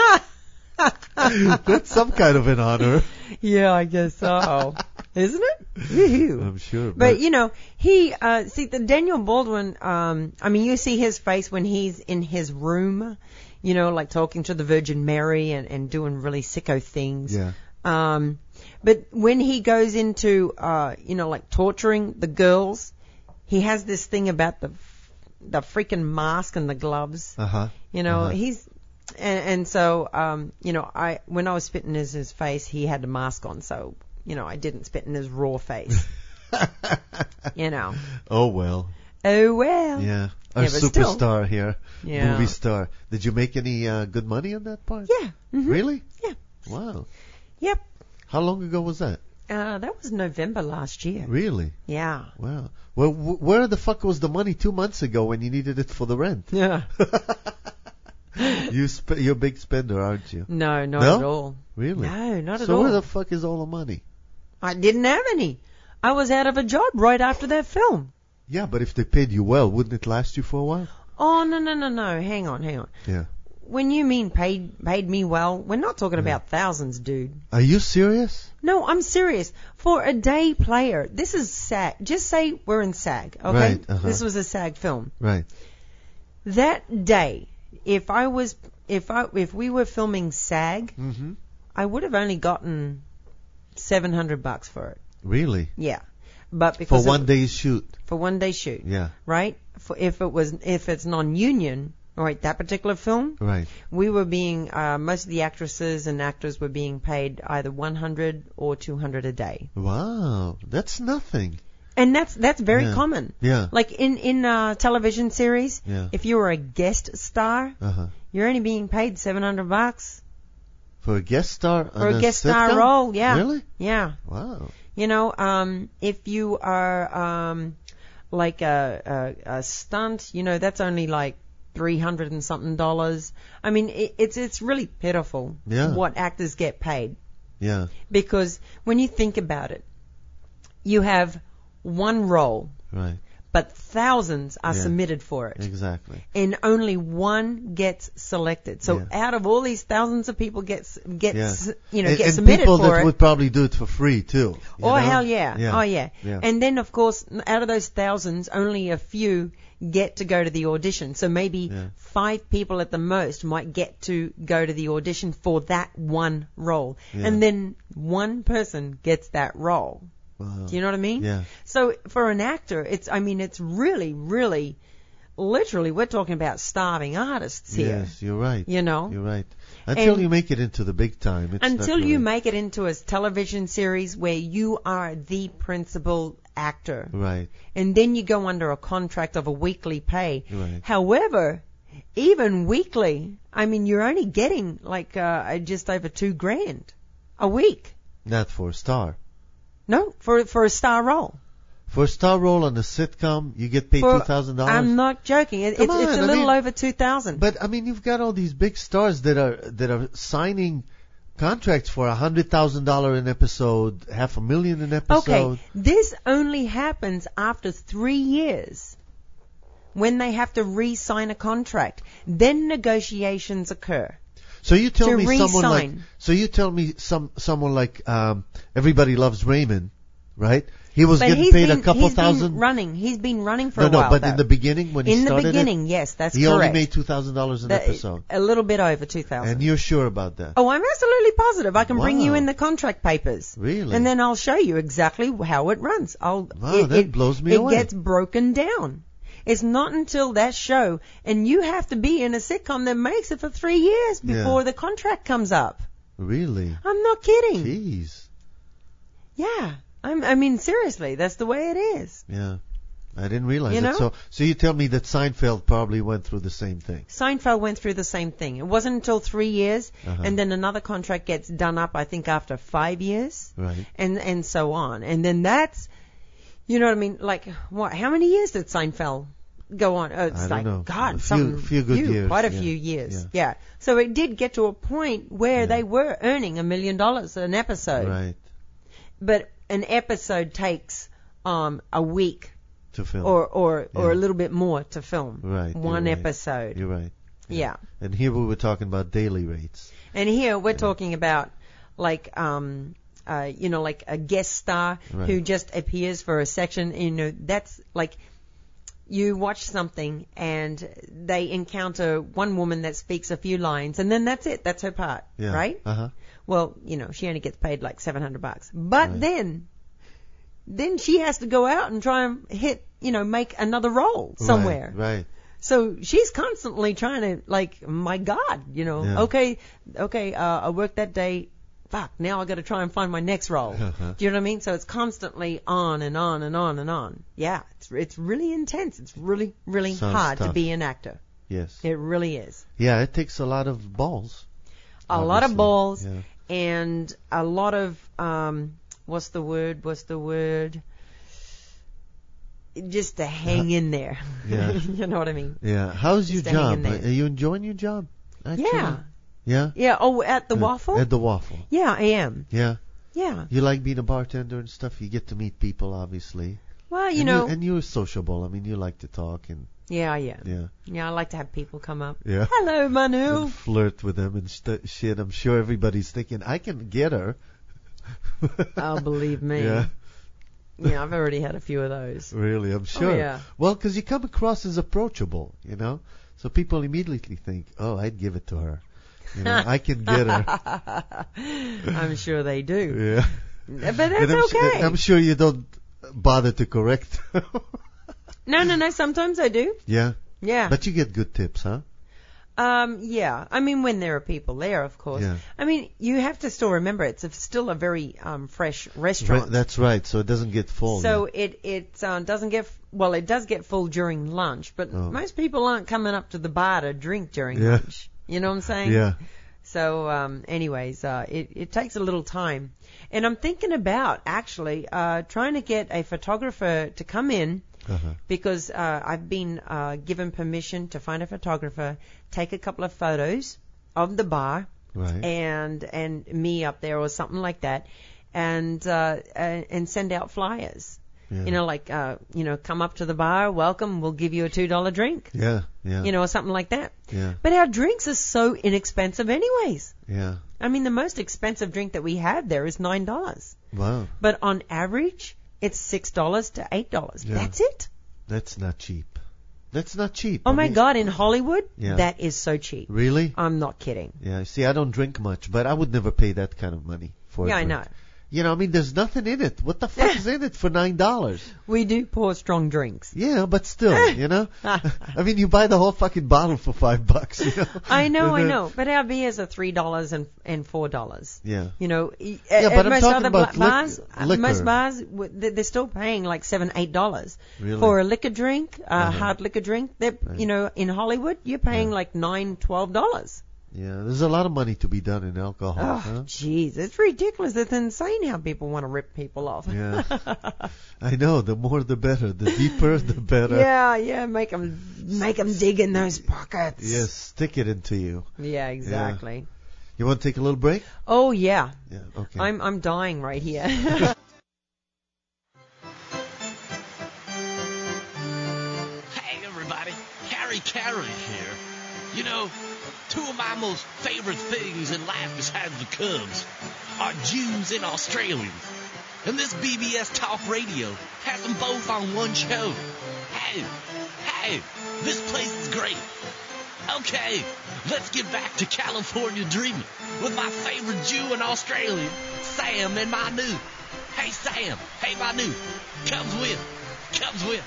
That's some kind of an honor. Yeah, I guess so. Isn't it? Woo-hoo. I'm sure. But you know, he uh see the Daniel Baldwin. Um, I mean, you see his face when he's in his room, you know, like talking to the Virgin Mary and and doing really sicko things. yeah. Um, but when he goes into uh, you know, like torturing the girls, he has this thing about the the freaking mask and the gloves. Uh huh. You know, Uh-huh. he's and, and so um, you know, I when I was spitting in his face, he had the mask on, so. You know, I didn't spit in his raw face. You know. Oh well. Oh well. Yeah. Our Yeah, but still. superstar here. Yeah. Movie star. Did you make any uh, good money on that part? Yeah. Mhm. Really? Yeah. Wow. Yep. How long ago was that? Uh, that was November last year. Really? Yeah. Wow. Well, w- where the fuck was the money two months ago when you needed it for the rent? Yeah. you sp- you're a big spender, aren't you? No, not No? at all. Really? No, not at so all. where the fuck is all the money? I didn't have any. I was out of a job right after that film. Yeah, but if they paid you well, wouldn't it last you for a while? Oh, no, no, no, no. Hang on, hang on. Yeah. When you mean paid paid me well, we're not talking about thousands, dude. Are you serious? No, I'm serious. For a day player, this is SAG. Just say we're in SAG, okay? Right, uh-huh. This was a SAG film. Right. That day, if I was, if I, if we were filming SAG, Mm-hmm. I would have only gotten seven hundred bucks for it. Really? Yeah, but For because one it, day's shoot? for one day shoot, Yeah. right? For if it was, if it's non-union, all right, that particular film, Right. we were being, uh, most of the actresses and actors were being paid either one hundred or two hundred a day. Wow. That's nothing. And that's, that's very Yeah. common. Yeah. Like in, in, uh, television series, Yeah. if you were a guest star, Uh-huh. you're only being paid seven hundred bucks For a guest star on for a guest star sitcom? role. Yeah. Really? Yeah. Wow. You know, um, if you are, um, like a, a, a stunt, you know, that's only like three hundred and something dollars. I mean, it, it's, it's really pitiful Yeah. what actors get paid. Yeah. Because when you think about it, you have one role, Right. but thousands are Yeah. submitted for it. Exactly. And only one gets selected. So Yeah. out of all these thousands of people gets get Yeah. s you know and, get and submitted people for that it. would probably do it for free too. you Oh know? hell yeah. Yeah. Oh yeah. Yeah. And then of course out of those thousands, only a few get to go to the audition. So maybe Yeah. five people at the most might get to go to the audition for that one role. Yeah. And then one person gets that role. Wow. Do you know what I mean? Yeah. So for an actor, it's, I mean, it's really, really, literally, we're talking about starving artists here. Yes, you're right. You know? You're right. Until And- you make it into the big time. It's Until not you really- make it into a television series where you are the principal actor. Right. And then you go under a contract of a weekly pay. Right. However, even weekly, I mean, you're only getting like uh, just over two grand a week. Not for a star. No, for for a star role. For a star role on a sitcom, you get paid For- two thousand dollars. I'm not joking. It, Come it's, it's on, a I little mean- over two thousand. But I mean, you've got all these big stars that are that are signing contracts for a hundred thousand dollar an episode, half a million an episode. Okay, this only happens after three years when they have to re-sign a contract. Then negotiations occur. So you tell to me someone like re-sign. so you tell me some someone like um, Everybody Loves Raymond, right? He was But getting he's paid been, a couple he's thousand. been running. He's been running for no, a no, while. but though. in the beginning when he In the started beginning, it, yes, that's he correct. only made two thousand dollars an The- episode. A little bit over two thousand. And you're sure about that? Oh, I'm absolutely positive. I can bring you Wow. in the contract papers. Really? And then I'll show you exactly how it runs. I'll, Wow, it, that it, blows me it away. gets broken down. It's not until that show, and you have to be in a sitcom that makes it for three years before Yeah. the contract comes up. Really? I'm not kidding. Jeez. Yeah. I'm, I mean, seriously, that's the way it is. Yeah. I didn't realize You it. know? So, so you tell me that Seinfeld probably went through the same thing. Seinfeld went through the same thing. It wasn't until three years, Uh-huh. and then another contract gets done up, I think, after five years, Right. and and so on. And then that's, you know what I mean? Like, what? How many years did Seinfeld go on? Oh, it's I don't like, know. God, A few- some few good years, quite a yeah. few years. Yeah. Yeah. So it did get to a point where Yeah. they were earning a million dollars an episode. Right. But an episode takes um a week To film. or or or Yeah. a little bit more to film. Right, you're One right. episode. You're right. Yeah. And here we were talking about daily rates. And here we're talking about like um uh you know like a guest star Right. who just appears for a section. You know, that's like you watch something and they encounter one woman that speaks a few lines and then that's it. That's her part. Yeah. Right? Uh-huh. Well, you know, she only gets paid like seven hundred bucks. But Right. then then she has to go out and try and hit, you know, make another role somewhere. Right. Right. So she's constantly trying to, like, my God, you know, Yeah. okay, okay, uh, I worked that day. Fuck, now I got to try and find my next role. Uh-huh. Do you know what I mean? So it's constantly on and on and on and on. Yeah, it's it's really intense. It's really really Sounds hard to tough. be an actor. Yes. It really is. Yeah, it takes a lot of balls. A lot of obviously. balls Yeah. and a lot of um, what's the word? What's the word? Just to hang in there. Yeah. You know what I mean? Yeah. How's your Just hang in job? there. Are you enjoying your job? Actually? Yeah. Yeah? Yeah. Oh, at the Uh, waffle? At the waffle. Yeah, I am. Yeah. Yeah. You like being a bartender and stuff? You get to meet people, obviously. Well, you and know. and you're sociable. I mean, you like to talk and, Yeah, yeah. yeah. Yeah, I like to have people come up. Yeah. Hello, Manu. And flirt with them and st- shit. I'm sure everybody's thinking, I can get her. Oh, believe me. Yeah. Yeah, I've already had a few of those. Really, I'm sure. yeah. Well, because you come across as approachable, you know? So people immediately think, oh, I'd give it to her. You know, I can get her. I'm sure they do. Yeah. But that's And I'm, su- okay. I'm sure you don't bother to correct. No, no, no. Sometimes I do. Yeah. Yeah. But you get good tips, huh? Um, yeah. I mean, when there are people there, of course. Yeah. I mean, you have to still remember it's a, still a very um, fresh Right, restaurant. that's right. So it doesn't get full. So yeah. it it uh, doesn't get f- well. It does get full during lunch, but Oh. most people aren't coming up to the bar to drink during Yeah. lunch. You know what I'm saying? Yeah. So, um, anyways, uh, it it takes a little time, and I'm thinking about actually uh, trying to get a photographer to come in. Uh-huh. Because uh, I've been uh, given permission to find a photographer, take a couple of photos of the bar, Right. and and me up there or something like that, and uh, and, and send out flyers. Yeah. You know, like uh, you know, come up to the bar, welcome, we'll give you a two dollar drink. Yeah. Yeah. You know, or something like that. Yeah. But our drinks are so inexpensive, anyways. Yeah. I mean, the most expensive drink that we have there is nine dollars, Wow. but on average, it's six dollars to eight dollars. Yeah. That's it. That's not cheap. That's not cheap. Oh I my mean- God, in Hollywood, Yeah. that is so cheap. Really? I'm not kidding. Yeah. See, I don't drink much, but I would never pay that kind of money for a Yeah, I drink. know. You know, I mean, there's nothing in it. What the fuck is in it for nine dollars? We do pour strong drinks. Yeah, but still, you know. I mean, you buy the whole fucking bottle for five bucks. You know. I know, And I then- know. But our beers are three dollars and and four dollars. Yeah. You know, e- Yeah, at but I'm most talking other about bla- lic- bars, uh, liquor. most bars, w- they- they're still paying like seven, eight dollars Really? for a liquor drink, a Uh-huh. hard liquor drink. They're, Right. you know, in Hollywood, you're paying Yeah. like nine, twelve dollars. Yeah, there's a lot of money to be done in alcohol. Oh, Huh? jeez, it's ridiculous. It's insane how people want to rip people off. Yeah. I know. The more, the better. The deeper, the better. Yeah, yeah, make them, make them dig in those pockets. Yes, stick it into you. Yeah, exactly. You want to take a little break? Oh yeah, Yeah. Okay. I'm I'm dying right here. Hey everybody, Harry Carey here. You know, two of my most favorite things in life besides the Cubs are Jews and Australians. And this B B S Talk Radio has them both on one show. Hey, hey, this place is great. Okay, let's get back to California dreaming with my favorite Jew and Australian, Sam and Manu. Hey Sam, hey Manu, comes with, comes with.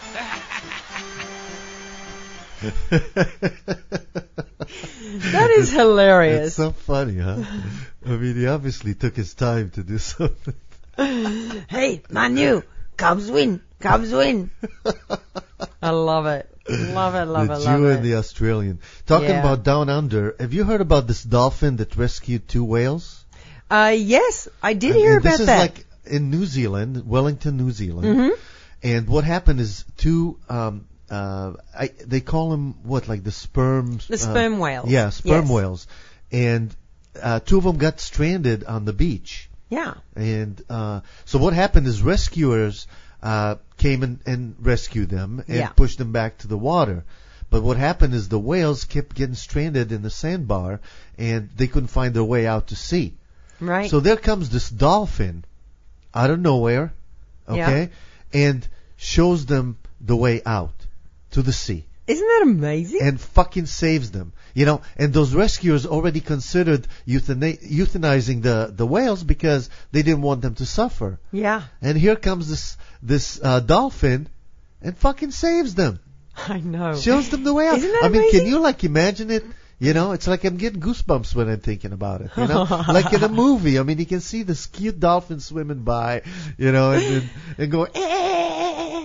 That is hilarious. It's so funny, huh? I mean, he obviously took his time to do something. Hey, Manu, Cubs win, Cubs win. I love it. Love it, love the it, Jew love and it. the Australian. Talking Yeah. about down under, have you heard about this dolphin that rescued two whales? Uh, yes, I did And- hear and about this is that. like in New Zealand, Wellington, New Zealand. Mhm. And what happened is two, um, uh, I, they call them what, like the sperm? The uh, sperm whales. Yeah, sperm Yes. whales. And uh, two of them got stranded on the beach. Yeah. And uh, so what happened is rescuers uh, came and, and rescued them and Yeah. pushed them back to the water. But what happened is the whales kept getting stranded in the sandbar, and they couldn't find their way out to sea. Right. So there comes this dolphin out of nowhere, okay, and shows them the way out to the sea. Isn't that amazing? And fucking saves them. You know, and those rescuers already considered euthana- euthanizing the, the whales because they didn't want them to suffer. Yeah. And here comes this this uh, dolphin and fucking saves them. I know. Shows them the way out. Isn't that I mean, amazing? can you like imagine it? You know, it's like I'm getting goosebumps when I'm thinking about it. You know, like in a movie. I mean, you can see this cute dolphin swimming by, you know, and and, and go. Eh.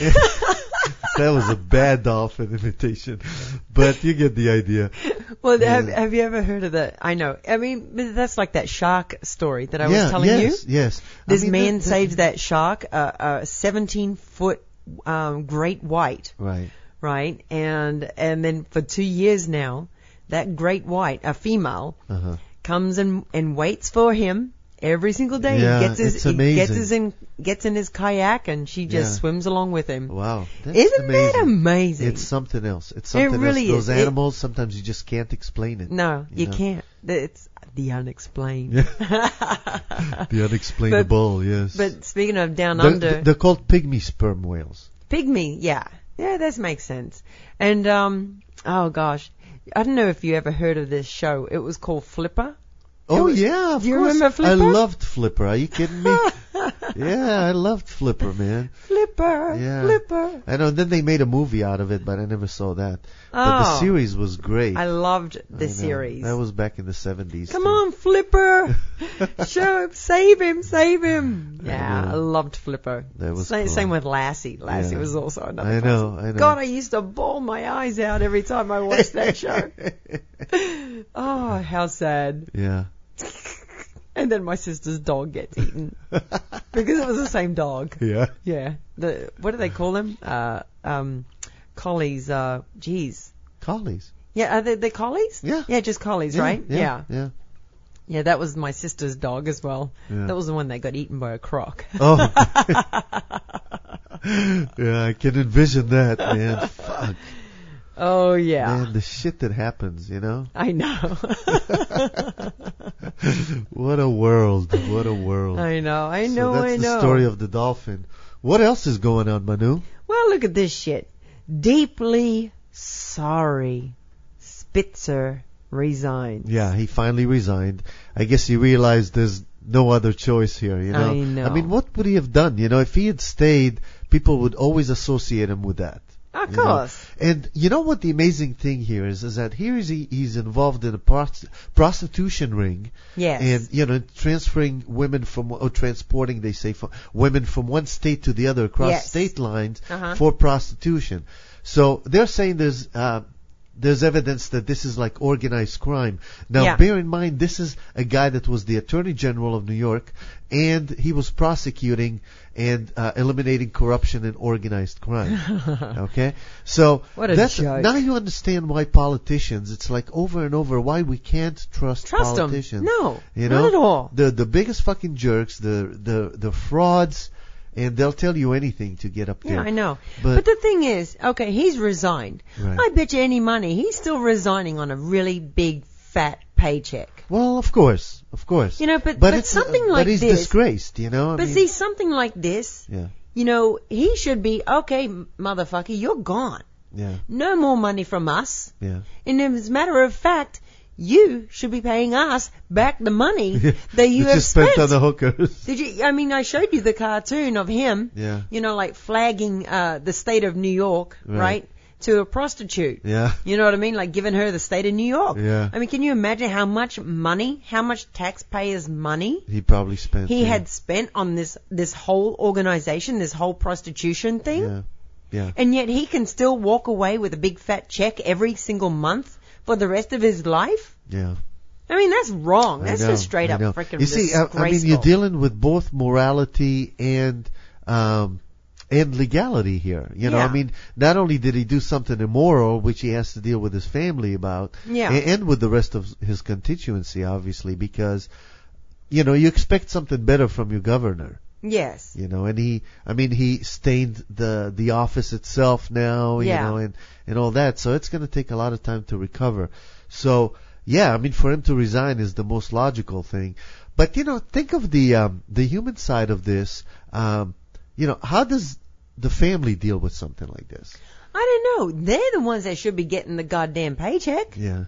That was a bad dolphin imitation, but you get the idea. Well, Yeah. have, have you ever heard of that? I know. I mean, that's like that shark story that I yeah, was telling yes, you. yes. I This mean, man that- that- saves that shark, uh, a seventeen foot um, great white, Right. right? And and then for two years now, that great white, a female, Uh-huh. comes and and waits for him every single day. Yeah, he gets his it's he gets amazing. his in gets in his kayak and she just Yeah. swims along with him. Wow. That's Isn't amazing. that amazing? It's something else. It's something really else. is. Those It- animals, sometimes you just can't explain it. no, you, you know. can't. It's the unexplained. The unexplainable, yes. But speaking of down They're- under, they're called pygmy sperm whales. pygmy, yeah, yeah, that makes sense. And um, oh gosh, I don't know if you ever heard of this show. It was called Flipper. Oh was- yeah, of do you course. remember Flipper? I loved Flipper. Are you kidding me? Yeah, I loved Flipper, man. Flipper, Yeah. Flipper. I know. Then they made a movie out of it, but I never saw that. But the Oh. series was great. I loved I the know. series. That was back in the seventies. Come too. on, Flipper! Show, save him, save him! I Yeah, I, know. loved Flipper. That was same, cool. same with Lassie. Lassie Yeah. was also another. I know, classic. I know. God, I used to bawl my eyes out every time I watched that show. Oh, how sad! Yeah. And then my sister's dog gets eaten because it was the same dog. Yeah. Yeah. The what do they call them? Uh, um, collies. Uh, geez. Collies. Yeah, are they, they collies? Yeah. Yeah, just collies, Yeah, right? Yeah. Yeah. Yeah, that was my sister's dog as well. Yeah. That was the one that got eaten by a croc. Oh. Yeah, I can envision that, man. Fuck. Oh, yeah. Man, the shit that happens, you know? I know. What a world. What a world. I know, I know, so that's I the know. story of the dolphin. What else is going on, Manu? Well, look at this shit. Deeply sorry. Spitzer resigned. Yeah, he finally resigned. I guess he realized there's no other choice here, you know? I know. I mean, what would he have done? You know, if he had stayed, people would always associate him with that. Of you know? course. And you know what the amazing thing here is? Is that here is he, he's involved in a prost- prostitution ring. Yes. And, you know, transferring women from, or transporting, they say, from, women from one state to the other across Yes. state lines Uh-huh. for prostitution. So they're saying there's, uh, there's evidence that this is like organized crime. Now, Yeah. bear in mind, this is a guy that was the Attorney General of New York, and he was prosecuting and uh, eliminating corruption and organized crime. Okay? So, What a that's, joke. now you understand why politicians, it's like over and over, why we can't trust, Trust them. politicians. No, You not know? at all. The, the biggest fucking jerks, the, the, the frauds, and they'll tell you anything to get up Yeah, there. I know. But- But, the thing is, okay, he's resigned. Right. I bet you any money he's still resigning on a really big, fat paycheck. Well, of course, of course. You know, but- but it's, something uh, like but he's this- disgraced, you know. I But mean, see, something like this, yeah, you know, he should be, okay, m- motherfucker, you're gone. yeah, No more money from us. yeah. And as a matter of fact, you should be paying us back the money that you That have you spent spent. on the hookers. Did you? I mean, I showed you the cartoon of him. Yeah. You know, like flagging uh, the state of New York, Right. right? to a prostitute. Yeah. You know what I mean? Like giving her the state of New York. Yeah. I mean, can you imagine how much money, how much taxpayers' money He probably spent. he yeah. had spent on this this whole organization, this whole prostitution thing? Yeah. Yeah. And yet he can still walk away with a big fat check every single month for the rest of his life? Yeah. I mean, that's wrong. I That's know, just straight I up know. freaking You see, I, I mean, you're dealing with both morality and um, and legality here. You know, Yeah. I mean, not only did he do something immoral, which he has to deal with his family about, Yeah. and, and with the rest of his constituency, obviously, because you know you expect something better from your governor. Yes. You know, and he, I mean, he stained the the office itself now, you Yeah. know, and and all that. So it's going to take a lot of time to recover. So yeah, I mean, for him to resign is the most logical thing. But you know, think of the um, the human side of this. Um, you know, how does the family deal with something like this? I don't know. They're the ones that should be getting the goddamn paycheck. Yeah.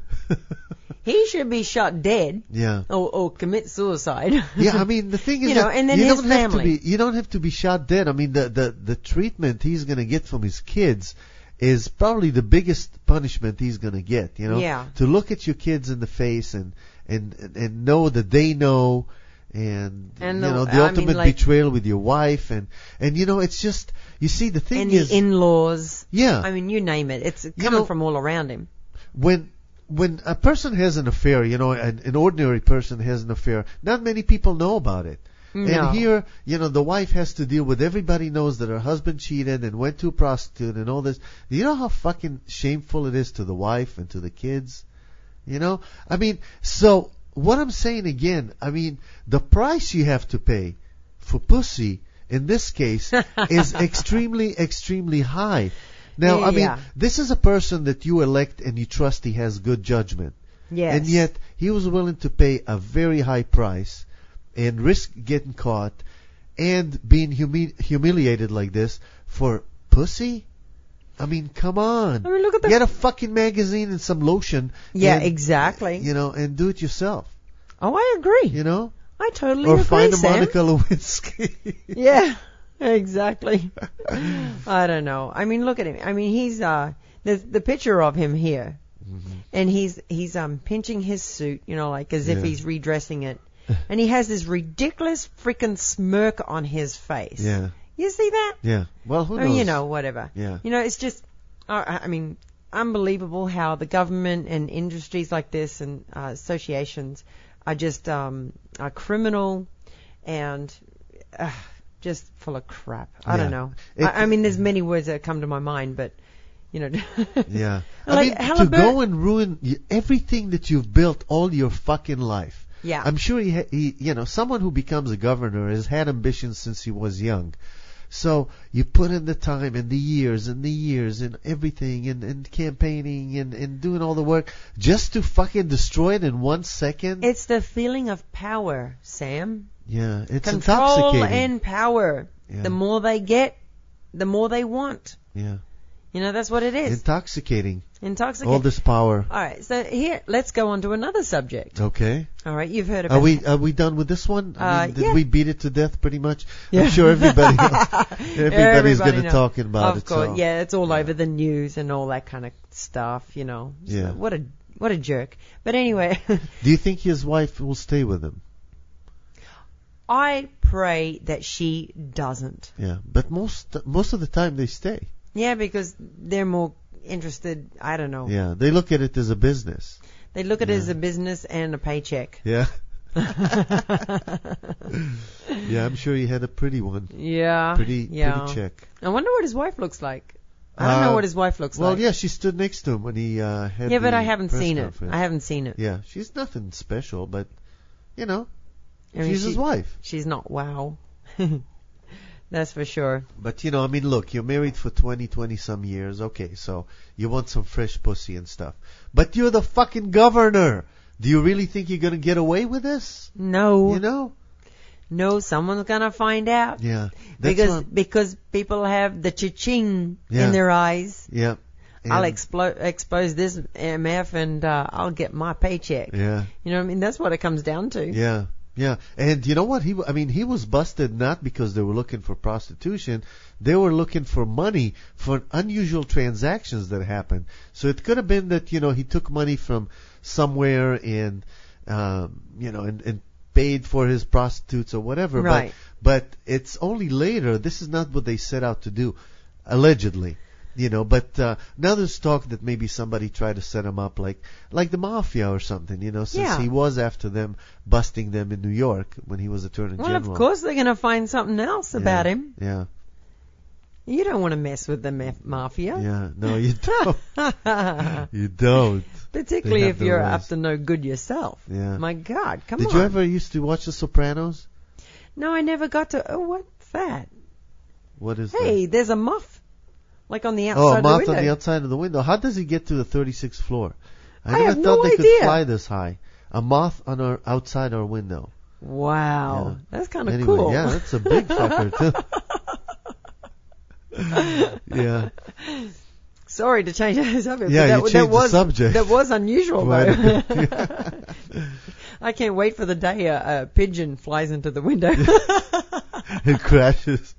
He should be shot dead Yeah. or, or commit suicide. Yeah, I mean the thing is You know, that and then you his don't have to family. be you don't have to be shot dead. I mean the the, the treatment he's going to get from his kids is probably the biggest punishment he's going to get, you know? Yeah. To look at your kids in the face and and and know that they know and, And you the- know the I mean, ultimate like- betrayal with your wife and and you know it's just you see the thing And is the in-laws. yeah I mean, you name it. It's coming know- from all around him. when when a person has an affair, you know, an, an ordinary person has an affair, not many people know about it. No. And here, you know, the wife has to deal with everybody knows that her husband cheated and went to a prostitute and all this. Do you know how fucking shameful it is to the wife and to the kids? You know? I mean, so what I'm saying again, I mean, the price you have to pay for pussy in this case is extremely, extremely high. Now, I mean, Yeah. this is a person that you elect and you trust he has good judgment. Yes. And yet, he was willing to pay a very high price and risk getting caught and being humi- humiliated like this for pussy? I mean, come on. I mean, look at the- Get a fucking magazine and some lotion. Yeah, and, exactly. You know, and do it yourself. Oh, I agree. You know? I totally Or agree, find a Sam. Monica Lewinsky. Yeah, exactly. I don't know. I mean, look at him. I mean, he's uh, there's the picture of him here, Mm-hmm. and he's he's um pinching his suit, you know, like as if Yeah. he's redressing it, and he has this ridiculous freaking smirk on his face. Yeah. You see that? Yeah. Well, who I knows? mean, you know, whatever. Yeah. You know, it's just, uh, I I mean, unbelievable how the government and industries like this and uh, associations are just um, are criminal and uh, just full of crap. I Yeah. don't know. It- I, I mean, there's many words that come to my mind, but you know. Yeah. I Like mean, to Halliburton- go and ruin y- everything that you've built all your fucking life. Yeah. I'm sure he, ha- he, you know, someone who becomes a governor has had ambitions since he was young. So you put in the time and the years and the years and everything and, and campaigning and, and doing all the work just to fucking destroy it in one second. It's the feeling of power, Sam. yeah, it's Control intoxicating. and power. Yeah. The more they get, the more they want. yeah, You know, that's what it is. intoxicating. Intoxicating. All this power. All right, so here, let's go on to another subject. Okay. All right, you've heard about Are we are we done with this one? I Uh, mean, did yeah. we beat it to death pretty much? Yeah. I'm sure everybody else, everybody's Everybody going to knows. talk about Of it. course, so. yeah, it's all Yeah. over the news and all that kind of stuff, you know. So Yeah. what a what a jerk. But anyway, Do you think his wife will stay with him? I pray that she doesn't. Yeah, but most most of the time they stay. Yeah, because they're more interested. I don't know. Yeah, they look at it as a business. They look at it Yeah. as a business and a paycheck. Yeah. Yeah, I'm sure he had a pretty one. Yeah. Pretty yeah. pretty check. I wonder what his wife looks like. I don't know Uh, what his wife looks Well, like. yeah, she stood next to him when he uh, had. Yeah, but the I haven't press seen it. conference. I haven't seen it. Yeah, she's nothing special, but you know, I mean, she's she- his wife. She's not wow. That's for sure. But you know, I mean, look, you're married for twenty, twenty some years. Okay, so you want some fresh pussy and stuff. But you're the fucking governor. Do you really think you're gonna get away with this? No. You know? No, someone's gonna find out. Yeah. That's Because what- because people have the cha-ching Yeah. in their eyes. yeah. I'll And- explo- expose this M F and uh, I'll get my paycheck. Yeah. You know what I mean? That's what it comes down to. Yeah. Yeah, and you know what? He, I mean, he was busted not because they were looking for prostitution. They were looking for money for unusual transactions that happened. So it could have been that, you know, he took money from somewhere and, um, you know, and, and paid for his prostitutes or whatever. Right. But, but it's only later. This is not what they set out to do, allegedly. You know, but uh, now there's talk that maybe somebody tried to set him up like like the mafia or something, you know, since Yeah. he was after them, busting them in New York when he was Attorney Well, General. of course they're going to find something else Yeah, about him. Yeah, You don't want to mess with the ma- mafia. yeah. No, you don't. You don't. Particularly They if have the you're ways. up to no good yourself. Yeah. My God, come Did on. you ever used to watch The Sopranos? No, I never got to. Oh, what's that? What is Hey, that? there's a moth, like on the outside Oh, a of the moth window. on the outside of the window. How does he get to the thirty-sixth floor? I, I never have thought no they idea. could fly this high. A moth on our outside our window. Wow, Yeah. that's kind of Anyway, cool. yeah, that's a big fucker too. Yeah. Sorry to change the subject. Yeah, but that, you that changed the was, subject. That was unusual, Right. though. I can't wait for the day a, a pigeon flies into the window. It crashes.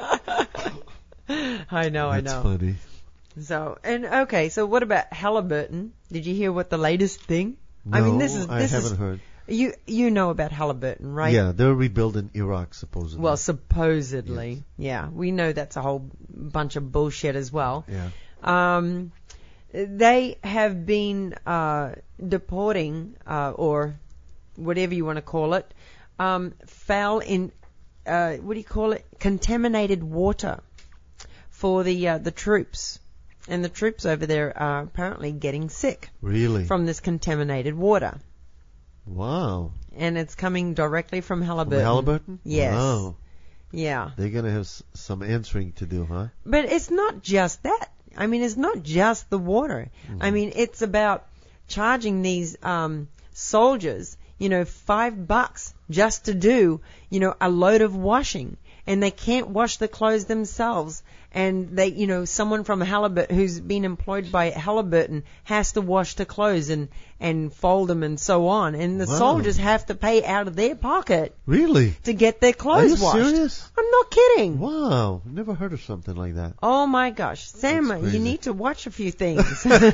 I know, I That's know. funny. So, and okay, so what about Halliburton? Did you hear what the latest thing? No, I mean, this is I this haven't is heard. you you know about Halliburton, right? Yeah, they're rebuilding Iraq supposedly. Well, supposedly, Yes. yeah. We know that's a whole bunch of bullshit as well. yeah. Um, they have been uh, deporting uh, or whatever you want to call it, um, foul in uh, what do you call it? Contaminated water for the uh, the troops, and the troops over there are apparently getting sick Really? from this contaminated water, Wow. and it's coming directly from From Halliburton. Halliburton? Yes. Wow. Yeah. They're gonna have s- some answering to do, huh? But it's not just that. I mean, it's not just the water. Mm-hmm. I mean, it's about charging these um, soldiers, you know, five bucks just to do, you know, a load of washing. And they can't wash the clothes themselves. And they, you know, someone from Halliburton who's been employed by Halliburton has to wash the clothes and, and fold them and so on. And the Wow. soldiers have to pay out of their pocket Really? to get their clothes Are you washed. serious? I'm not kidding. Wow. Never heard of something like that. Oh my gosh, Sam, That's you crazy. need to watch a few things.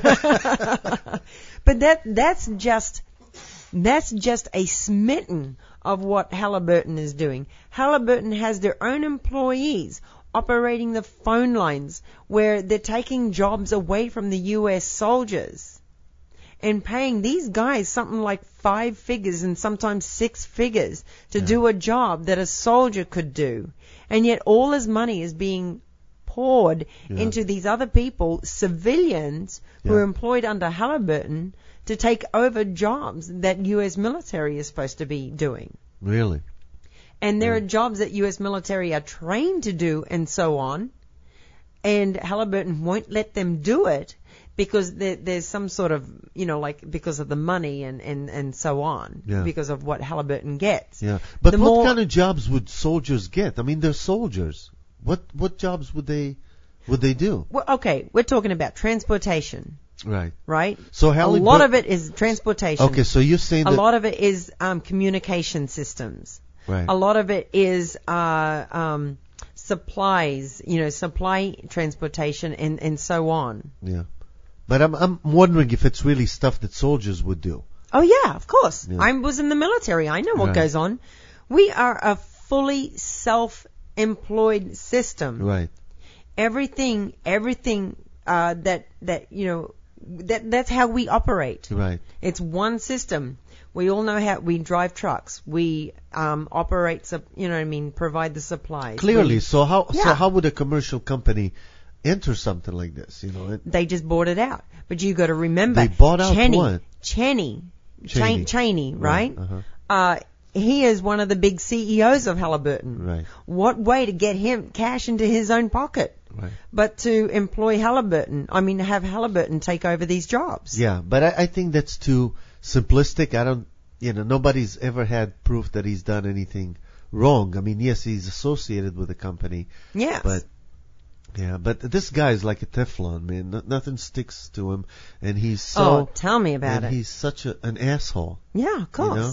But that that's just that's just a smitten of what Halliburton is doing. Halliburton has their own employees operating the phone lines where they're taking jobs away from the U S soldiers and paying these guys something like five figures and sometimes six figures to Yeah. do a job that a soldier could do. And yet all his money is being poured Yeah. into these other people, civilians who Yeah. are employed under Halliburton to take over jobs that U S military is supposed to be doing. Really? And there Yeah. are jobs that U S military are trained to do and so on. And Halliburton won't let them do it because there, there's some sort of, you know, like because of the money and, and, and so on. Yeah. Because of what Halliburton gets. Yeah. But The what more- kind of jobs would soldiers get? I mean, they're soldiers. What what jobs would they would they do? Well, okay, we're talking about transportation, Right. right? So A Halliburton. lot of it is transportation. Okay, so you're saying A that. lot of it is um, communication systems. Right. A lot of it is uh, um, supplies, you know, supply transportation and, and so on. Yeah. But I'm I'm wondering if it's really stuff that soldiers would do. Oh yeah, of course. Yeah. I was in the military. I know what Right. goes on. We are a fully self-employed system. Right. Everything, everything uh, that that you know, that that's how we operate. Right. It's one system. We all know how we drive trucks. We um, operate, sup- you know what I mean, provide the supplies. Clearly. We- So how so Yeah. how would a commercial company enter something like this? You know. It, they just bought it out. But you got to remember, They bought out Cheney, what? Cheney, Cheney. Cheney, Cheney, right? Uh-huh. Uh, he is one of the big C E Os of Halliburton. Right. What way to get him cash into his own pocket? Right. But to employ Halliburton, I mean, have Halliburton take over these jobs. Yeah, but I, I think that's too simplistic. I don't, you know, nobody's ever had proof that he's done anything wrong. I mean, yes, he's associated with the company, Yes. but yeah, but this guy's like a Teflon, man. No, nothing sticks to him, and he's so. oh, tell me about and it. he's such a, an asshole. Yeah, of course. You know?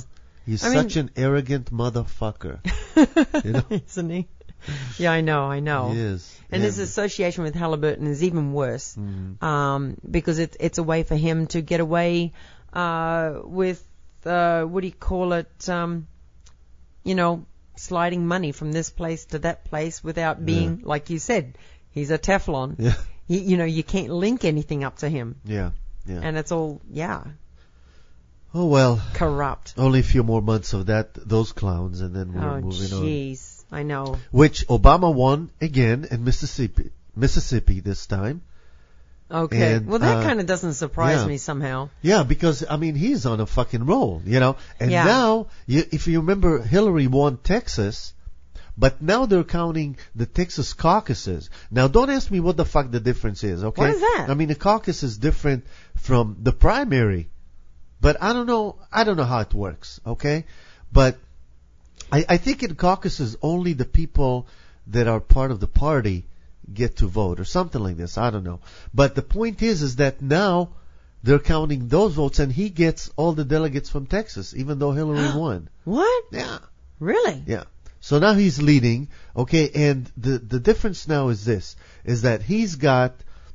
He's I such mean- an arrogant motherfucker. You know? Isn't he? Yeah, I know, I know. He is. And his association with Halliburton is even worse, Mm. um, because it's it's a way for him to get away uh, with uh, what do you call it? Um, you know, sliding money from this place to that place without being, like you said, he's a Teflon. Yeah. He, you know, you can't link anything up to him, Yeah. Yeah. and it's all yeah Oh well. corrupt. Only a few more months of that, those clowns, and then we're Oh, moving on. jeez, I know. Which Obama won again in Mississippi, Mississippi this time. Okay, And, well that uh, kind of doesn't surprise yeah. me somehow. Yeah, because I mean he's on a fucking roll, you know. And Yeah. now, you, if you remember, Hillary won Texas, but now they're counting the Texas caucuses. Now, don't ask me what the fuck the difference is. Okay, What is that? I mean the caucus is different from the primary, but I don't know. I don't know how it works. Okay, but I, I think in caucuses only the people that are part of the party get to vote or something like this. I don't know. But the point is, is that now they're counting those votes and he gets all the delegates from Texas, even though Hillary won. What? Yeah. Really? Yeah. So now he's leading. Okay. And the, the difference now is this, is that he's got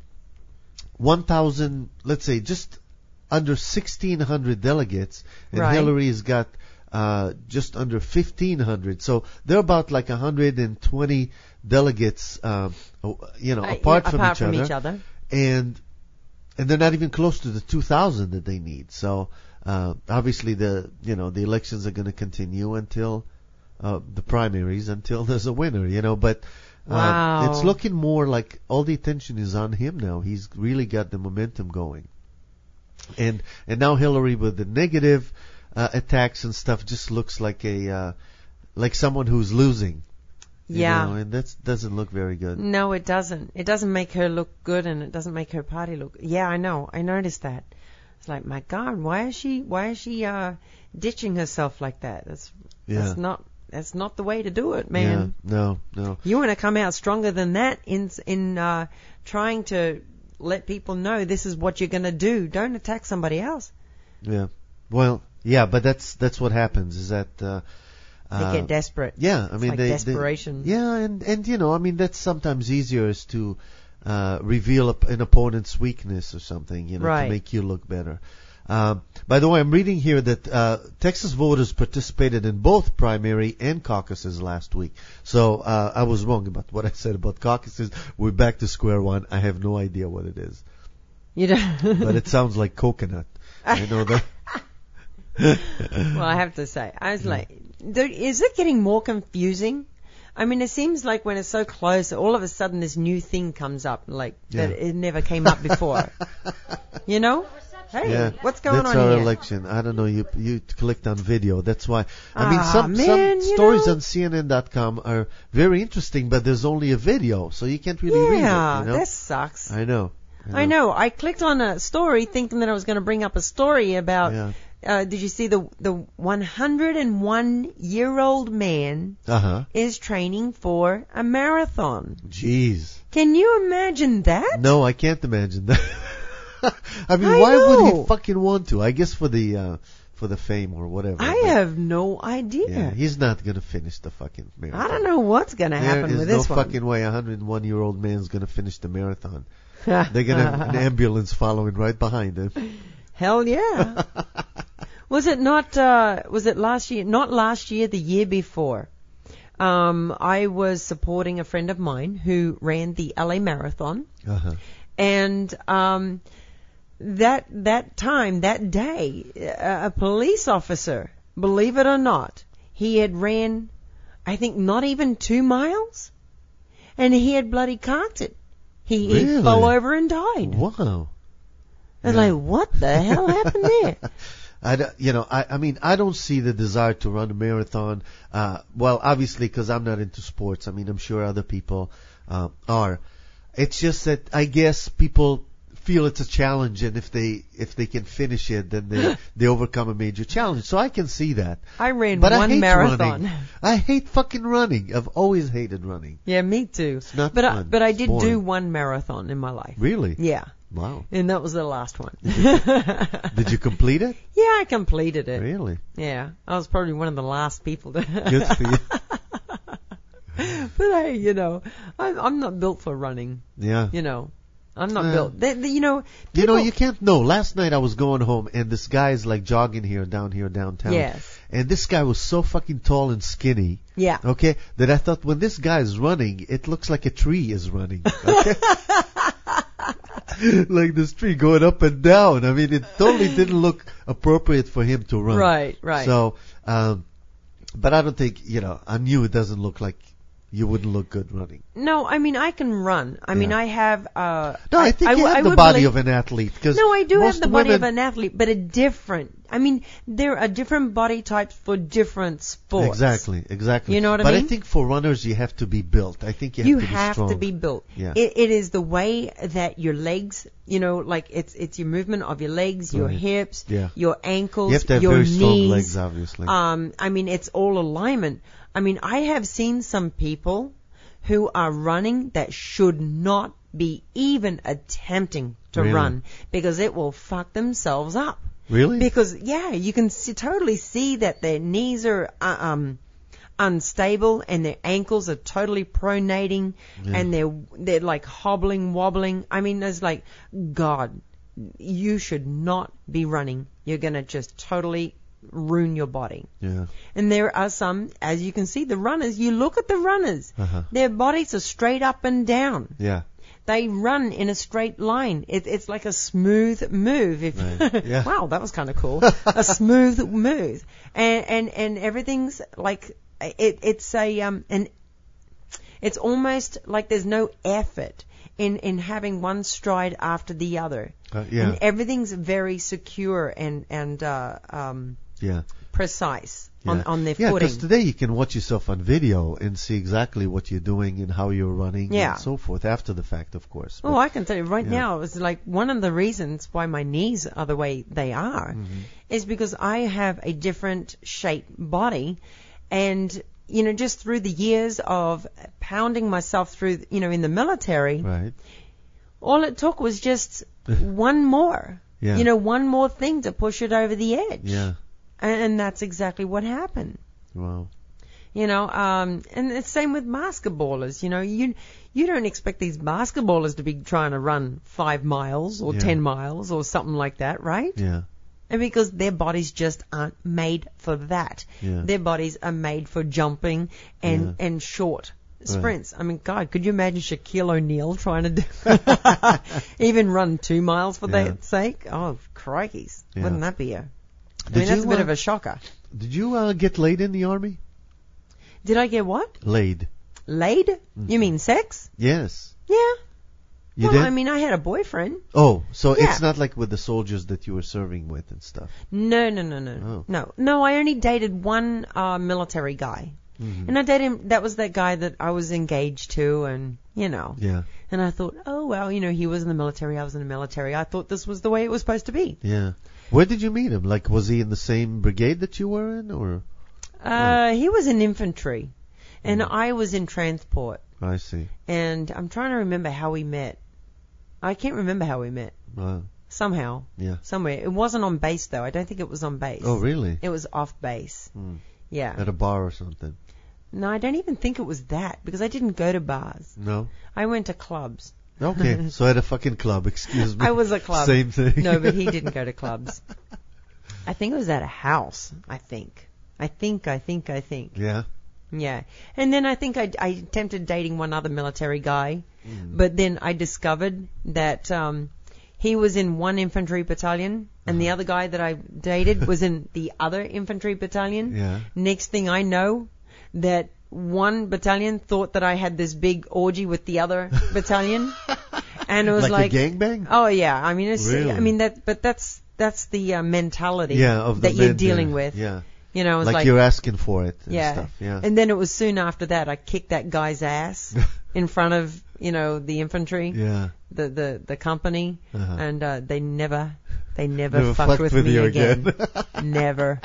one thousand, let's say just under sixteen hundred delegates, and Right. Hillary's got uh, just under fifteen hundred. So they're about like one hundred twenty delegates, um, you know, Uh, apart, yeah, from, apart each, from other, each other. and and they're not even close to the two thousand that they need. So uh, obviously the you know the elections are going to continue until uh, the primaries, until there's a winner. You know, but uh, Wow. it's looking more like all the attention is on him now. He's really got the momentum going, and and now Hillary with the negative uh, attacks and stuff just looks like a uh, like someone who's losing. You Yeah. know, and that doesn't look very good. No, it doesn't. It doesn't make her look good, and it doesn't make her party look. Yeah, I know. I noticed that. It's like, my God, why is she? Why is she uh, ditching herself like that? That's Yeah. that's not that's not the way to do it, man. Yeah. No. No. You want to come out stronger than that in in uh, trying to let people know this is what you're going to do. Don't attack somebody else. Yeah. Well, yeah, but that's that's what happens. Is that uh, They uh, get desperate. yeah? I It's mean, like they, they- desperation. yeah, and and you know, I mean, that's sometimes easier is to uh, reveal a, an opponent's weakness or something, you know, Right. to make you look better. Um, by the way, I'm reading here that uh, Texas voters participated in both primary and caucuses last week. So uh, I was wrong about what I said about caucuses. We're back to square one. I have no idea what it is, You know. but it sounds like coconut. I know that. Well, I have to say, I was like, dude, is it getting more confusing? I mean, it seems like when it's so close, all of a sudden this new thing comes up, like that Yeah. it never came up before. You know? Hey, Yeah, what's going that's on our here? election. I don't know. You you clicked on video. That's why. I mean, Ah, some man, some you stories know. on C N N dot com are very interesting, but there's only a video, so you can't really read Yeah, it. You know? that sucks. I know. I know. I clicked on a story thinking that I was going to bring up a story about. Yeah. Uh, did you see the the one hundred one year old man Uh huh. is training for a marathon? Jeez. Can you imagine that? No, I can't imagine that. I mean, I why would know. he fucking want to? I guess for the uh, for the fame or whatever. I but, have no idea. Yeah, he's not gonna finish the fucking marathon. I don't know what's going to There happen is with no this one. fucking way a hundred and one year old man's gonna finish the marathon. They're gonna have an ambulance following right behind him. Hell yeah. Was it not, uh, was it last year? Not last year, the year before. Um, I was supporting a friend of mine who ran the L A Marathon. Uh-huh. And, um, that, that time, that day, a, a police officer, believe it or not, he had ran, I think not even two miles. And he had bloody cocked it. He, he Really? fell over and died. Wow. I was Yeah. like, what the hell happened there? I, d- you know, I, I mean, I don't see the desire to run a marathon. Uh, well, obviously, because I'm not into sports. I mean, I'm sure other people uh, are. It's just that I guess people feel it's a challenge, and if they if they can finish it, then they they overcome a major challenge. So I can see that. I ran But I one hate marathon. running. I hate fucking running. I've always hated running. Yeah, me too. It's not but I, fun. but I It's did boring. do one marathon in my life. Really? Yeah, Wow. And that was the last one. Did you complete it? Yeah, I completed it. Really? Yeah. I was probably one of the last people to. Good for you. But hey, you know, I'm, I'm not built for running. Yeah. You know, I'm not Yeah. built. They, they, you know, You know, people- you can't know. Last night I was going home and this guy's like jogging here, down here, downtown. Yes. And this guy was so fucking tall and skinny. Yeah. Okay. That I thought when this guy is running, it looks like a tree is running. Okay. Like this tree going up and down. I mean, it totally didn't look appropriate for him to run. Right, right. So, um, but I don't think, you know, I knew it doesn't look like you wouldn't look good running. No, I mean, I can run. I mean, Yeah. I have, uh, No, I, think you w- have I the would body believe- of an athlete. Cause No, I do have most the body of women- an athlete, but a different. I mean, there are different body types for different sports. Exactly, exactly. You know what I but mean? I think for runners, you have to be built. I think you have You to be have strong. to be built. Yeah. It, it is the way that your legs, you know, like it's it's your movement of your legs, your Right. hips, Yeah. your ankles, You have to have your very knees. strong legs, obviously. Um, I mean, it's all alignment. I mean, I have seen some people who are running that should not be even attempting to Really? run because it will fuck themselves up. Really? Because yeah, you can see, totally see that their knees are uh, um unstable and their ankles are totally pronating Yeah. and they're they're like hobbling, wobbling. I mean, there's like, God, you should not be running. You're gonna just totally ruin your body. Yeah. And there are some, as you can see, the runners. You look at the runners; Uh-huh. their bodies are straight up and down. Yeah. They run in a straight line. It, it's like a smooth move. If Right. Yeah. Wow, that was kind of cool. A smooth move, and and and everything's like it. It's a um an. It's almost like there's no effort in in having one stride after the other. Uh, yeah. And everything's very secure and and uh, um Yeah. precise Yeah. on on their Yeah, footing. because today you can watch yourself on video and see exactly what you're doing and how you're running Yeah. and so forth after the fact, of course. Oh, But- I can tell you right yeah. now, it's like one of the reasons why my knees are the way they are Mm-hmm. is because I have a different shaped body, and you know, just through the years of pounding myself through, you know, in the military, Right. all it took was just one more, Yeah. you know, one more thing to push it over the edge, Yeah. and, and that's exactly what happened. Wow. You know, um, and it's same with basketballers. You know, you you don't expect these basketballers to be trying to run five miles or Yeah. ten miles or something like that, right? Yeah. And because their bodies just aren't made for that. Yeah. Their bodies are made for jumping and Yeah. and short sprints. I mean, God, could you imagine Shaquille O'Neal trying to do even run two miles for Yeah. that sake? Oh, crikeys! Yeah. Wouldn't that be a? I Did mean, that's you, a bit uh, of a shocker. Did you uh, get laid in the army? Did I get what? Laid. Laid? Mm-hmm. You mean sex? Yes. Yeah. You well, did? I mean, I had a boyfriend. Oh, so Yeah. it's not like with the soldiers that you were serving with and stuff. No, no, no, no, Oh. no, no. I only dated one uh, military guy, Mhm. and I dated him. That was that guy that I was engaged to, and you know. Yeah. And I thought, oh well, you know, he was in the military, I was in the military. I thought this was the way it was supposed to be. Yeah. Where did you meet him? Like, was he in the same brigade that you were in, or? Uh, he was in infantry, and Mhm. I was in transport. I see. And I'm trying to remember how we met. I can't remember how we met. Wow. Somehow, Yeah. somewhere. It wasn't on base though. I don't think it was on base. Oh, really? It was off base. Hmm. Yeah. At a bar or something? No, I don't even think it was that because I didn't go to bars. No. I went to clubs. Okay. So at a fucking club. Excuse me. I was a club. Same thing. No, but he didn't go to clubs. I think it was at a house. I think. I think. I think. I think. Yeah. Yeah. And then I think I, I attempted dating one other military guy, Mm. but then I discovered that um, he was in one infantry battalion, and the other guy that I dated was in the other infantry battalion. Yeah. Next thing I know, that one battalion thought that I had this big orgy with the other battalion, and it was Like like, a gangbang? oh yeah, I mean, it's, Really? I mean that, but that's that's the uh, mentality Yeah, of the that you're men dealing there. with. Yeah. You know, it was Like, like, you're asking for it and yeah. stuff. Yeah. And then it was soon after that I kicked that guy's ass in front of, you know, the infantry, Yeah. the the the company, Uh-huh. and uh, they never they never, Never fucked, fucked with, with me you again. again. Never.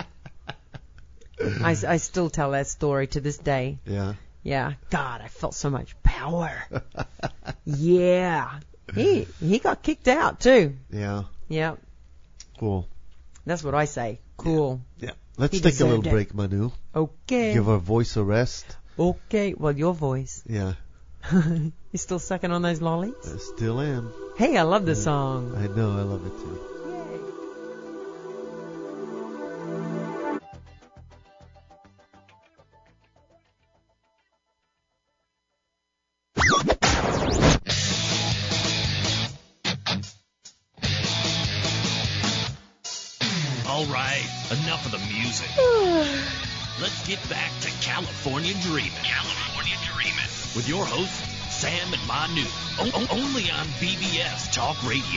I, s- I still tell that story to this day. Yeah. Yeah. God, I felt so much power. Yeah. he he got kicked out too. Yeah. Yeah, Cool. that's what I say. Cool. Yeah. Let's He take a little deserved it. break, Manu. Okay. Give our voice a rest. Okay. Well, your voice. Yeah. You still sucking on those lollies? I still am. Hey, I love the song. I know. I love it too. All right, enough of the music. Let's get back to California Dreamin'. California Dreamin'. With your hosts, Sam and Manu. O- o- only on B B S Talk Radio.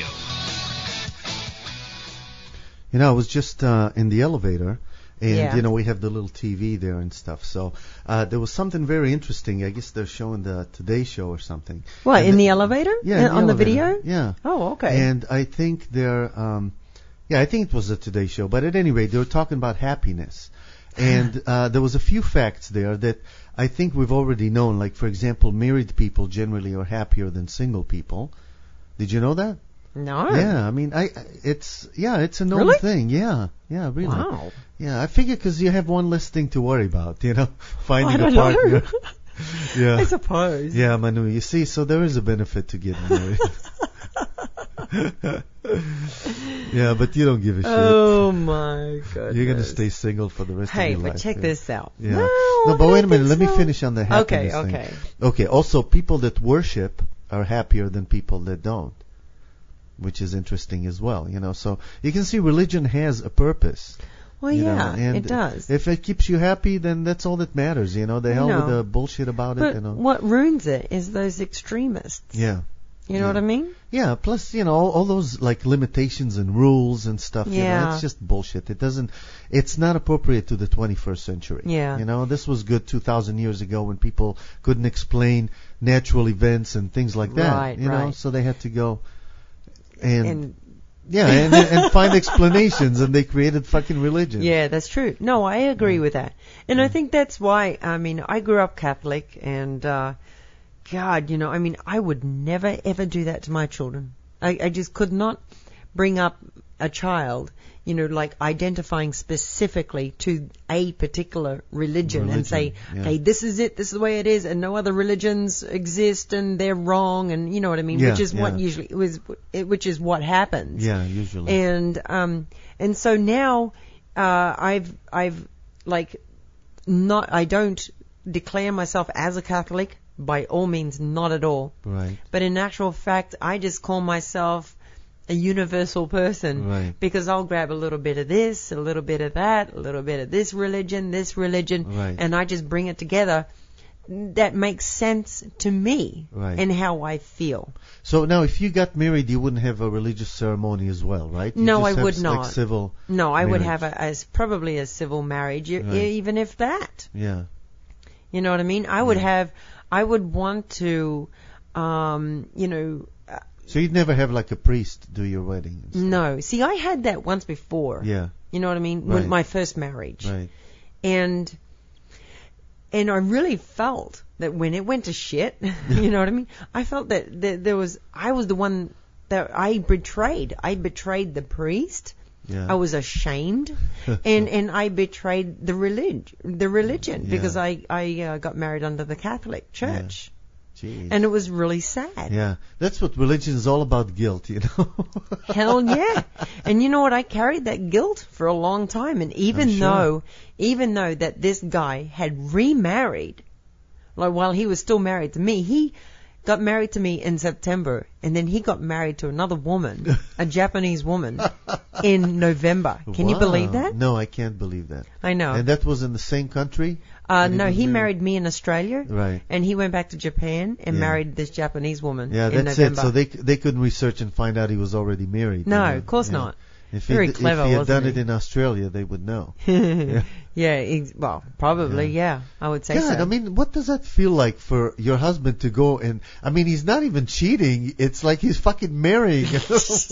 You know, I was just uh, in the elevator, and Yeah. you know we have the little T V there and stuff. So uh, there was something very interesting. I guess they're showing the Today Show or something. What, And in the- the elevator? Yeah, Uh, in the on the elevator. video? Yeah. Oh, okay. And I think they're, um, yeah, I think it was a Today Show. But at any rate, they were talking about happiness. And uh, there was a few facts there that I think we've already known. Like, for example, married people generally are happier than single people. Did you know that? No. Yeah, I mean, I I- it's yeah, it's a known Really? thing. Yeah, yeah, really. Wow. Yeah, I figure because you have one less thing to worry about, you know, finding I a don't know. partner. Yeah. I suppose. Yeah, Manu, you see, so there is a benefit to getting married. Yeah, but you don't give a shit. Oh my goodness. You're going to stay single for the rest Hey, of your but life. check yeah. this out. Yeah. No, No, I but wait a don't minute. Let think me so. finish on the happiness Okay, thing. okay. Okay, also people that worship are happier than people that don't, which is interesting as well, you know. So you can see religion has a purpose. Well, you know, yeah, and it does. If it keeps you happy, then that's all that matters, you know. The hell No. with the bullshit about But it, you know. what ruins it is those extremists. Yeah. You know Yeah. what I mean? Yeah, plus, you know, all, all those like limitations and rules and stuff, you know, Yeah. it's just bullshit. It doesn't, it's not appropriate to the twenty-first century. Yeah. You know, this was good two thousand years ago when people couldn't explain natural events and things like that. Right, you know, right. so they had to go and, And yeah, and, and find explanations, and they created fucking religion. yeah, that's true. No, I agree with that. And I think that's why, I mean, I grew up Catholic and, uh, God, you know, I mean, I would never ever do that to my children. I, I just could not bring up a child, you know, like identifying specifically to a particular religion, and say, Religion, yeah. hey, this is it, this is the way it is, and no other religions exist, and they're wrong, and you know what I mean, Yeah, which is what yeah. usually was, which is what happens. Yeah, usually. And um, and so now uh, I've I've like not I don't declare myself as a Catholic by all means, not at all. Right. But in actual fact, I just call myself a universal person, Right. because I'll grab a little bit of this, a little bit of that, a little bit of this religion, this religion, Right. and I just bring it together. That makes sense to me Right. and how I feel. So now, if you got married, you wouldn't have a religious ceremony as well, right? You No, just I have would s- not. Like civil. No, I would marriage. have a, as probably a civil marriage, e- Right. even if that. Yeah. You know what I mean? I would Yeah. have, I would want to, um, you know, uh, So you'd never have like a priest do your wedding. and stuff. no. See, I had that once before. Yeah. You know what I mean? Right. When my first marriage. Right. And, and I really felt that when it went to shit, you know what I mean? I felt that, that there was, I was the one that I betrayed. I betrayed the priest. Yeah. I was ashamed, and and I betrayed the religion, the religion, Yeah. because I I uh, got married under the Catholic Church, Jeez. and it was really sad. Yeah. That's what religion is all about, guilt, you know. Hell yeah! And you know what? I carried that guilt for a long time, and even I'm sure. though even though that this guy had remarried, like while he was still married to me, he got married to me in September, and then he got married to another woman, a Japanese woman, in November. Can you Wow. believe that? No, I can't believe that. I know. And that was in the same country? Uh, And he no, was he married- married me in Australia, Right. and he went back to Japan and Yeah. married this Japanese woman Yeah, in that's November. it. So they they couldn't research and find out he was already married. no, you know? of course Yeah. not. If Very he, clever, if he had wasn't done he? it in Australia, they would know. yeah, ex- well, probably, yeah. I would say God, so. I mean, what does that feel like for your husband to go and, I mean, he's not even cheating. It's like he's fucking marrying a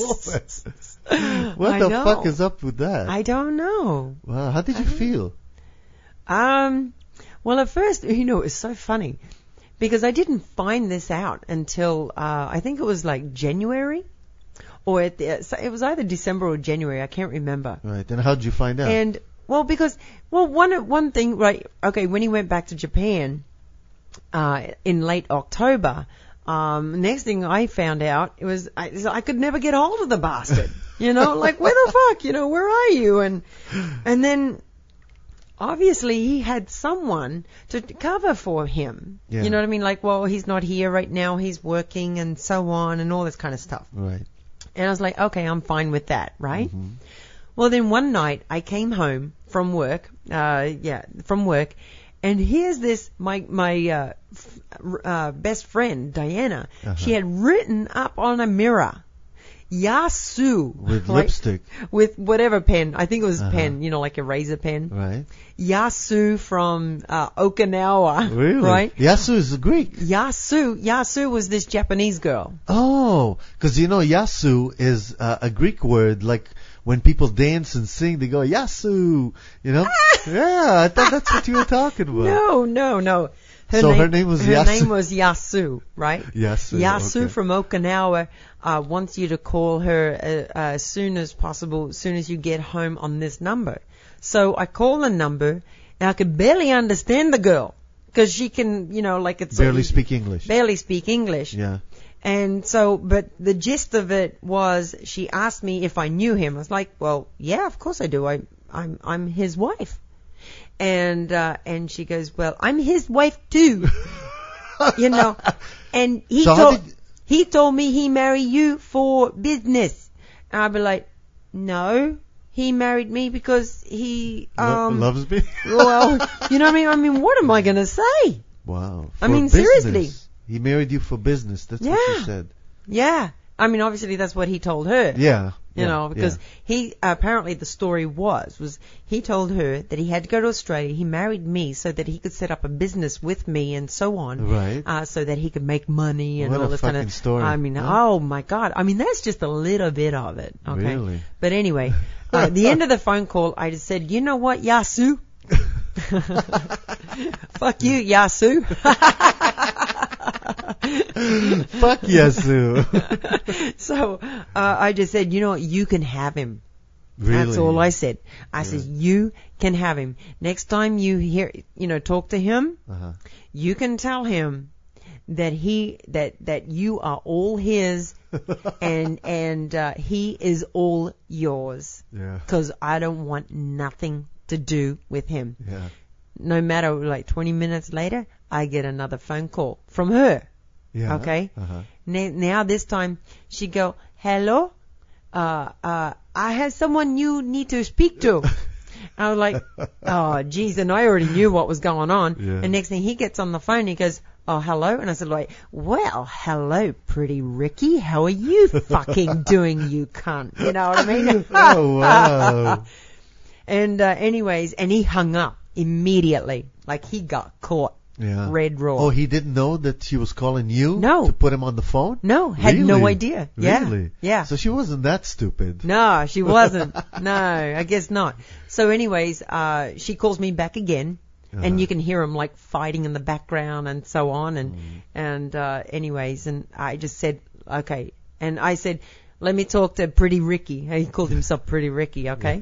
woman. What I the know. fuck is up with that? I don't know. Wow, how did you I don't- feel? Um, well, at first, you know, it's so funny because I didn't find this out until uh, I think it was like January, or at the, it was either December or January. I can't remember. Right. And how did you find out? And well, because well, one one thing, right? Okay, when he went back to Japan uh, in late October, um, next thing I found out, it was I, I could never get hold of the bastard. You know, like where the fuck? You know, where are you? And and then. Obviously, he had someone to cover for him. Yeah. You know what I mean? Like, well, he's not here right now. He's working and so on and all this kind of stuff. Right. And I was like, okay, I'm fine with that, right? Mm-hmm. Well, then one night I came home from work, uh, yeah, from work, and here's this, my, my, uh, f- uh, best friend, Diana. Uh-huh. She had written up on a mirror, Yasu. With like, lipstick. With whatever pen. I think it was Uh-huh. pen, you know, like a razor pen. Right. Yasu from uh, Okinawa. Really? Right? Yasu is a Greek. Yasu. Yasu was this Japanese girl. Oh, because you know Yasu is uh, a Greek word, like when people dance and sing, they go Yasu. You know? Yeah, I thought that's what you were talking about. No, no, no. Her So name, her name was her Yasu. name was Yasu, right? Yasu. Yasu okay. from Okinawa uh, wants you to call her uh, uh, as soon as possible, as soon as you get home on this number. So I call the number, and I could barely understand the girl because she can, you know, like it's barely a, speak English. barely speak English. Yeah. And so, but the gist of it was, she asked me if I knew him. I was like, well, yeah, of course I do. I, I'm, I'm his wife. And, uh, and she goes, well, I'm his wife too. You know, and he So how told, did- he told me he married you for business. And I'd be like, no, he married me because he, Lo- um, loves me. well, you know what I mean? I mean, what am I going to say? Wow. I For mean, business. seriously. He married you for business. That's what Yeah. she said. Yeah. I mean, obviously that's what he told her. Yeah. You yeah, know, because yeah. he, apparently the story was, was he told her that he had to go to Australia. He married me so that he could set up a business with me and so on. Right. Uh, so that he could make money and What all a this kind fucking of story, I mean, huh? oh my God. I mean, that's just a little bit of it. Okay. Really? But anyway, uh, at the end of the phone call, I just said, you know what, Yasu? Fuck you, Yasu. Fuck Yasu. So uh, I just said, you know what, you can have him. Really? That's all I said. I said, you can have him. Next time you hear, you know, talk to him, Uh-huh. you can tell him that he, that, that you are all his and, and, uh, he is all yours. Yeah. Cause I don't want nothing to do with him. Yeah. No matter, like twenty minutes later, I get another phone call from her. Yeah. Okay. Uh-huh. Now, now this time she go, hello, uh, uh, I have someone you need to speak to. I was like, oh, geez, and I already knew what was going on. Yeah. And next thing he gets on the phone, he goes, oh, hello. And I said, like, well, hello, pretty Ricky. How are you fucking doing, you cunt? You know what I mean? Oh, wow. And, uh, anyways, and he hung up immediately. Like he got caught. Yeah. Red raw. Oh, he didn't know that she was calling you? No. To put him on the phone? No, had no Really? idea. Yeah. Really? Yeah. So she wasn't that stupid. No, she wasn't. No, I guess not. So anyways, uh, she calls me back again, Uh-huh. and you can hear him like fighting in the background and so on. And, Mm. and, uh, anyways, and I just said, okay. And I said, let me talk to Pretty Ricky. He called himself Pretty Ricky, okay?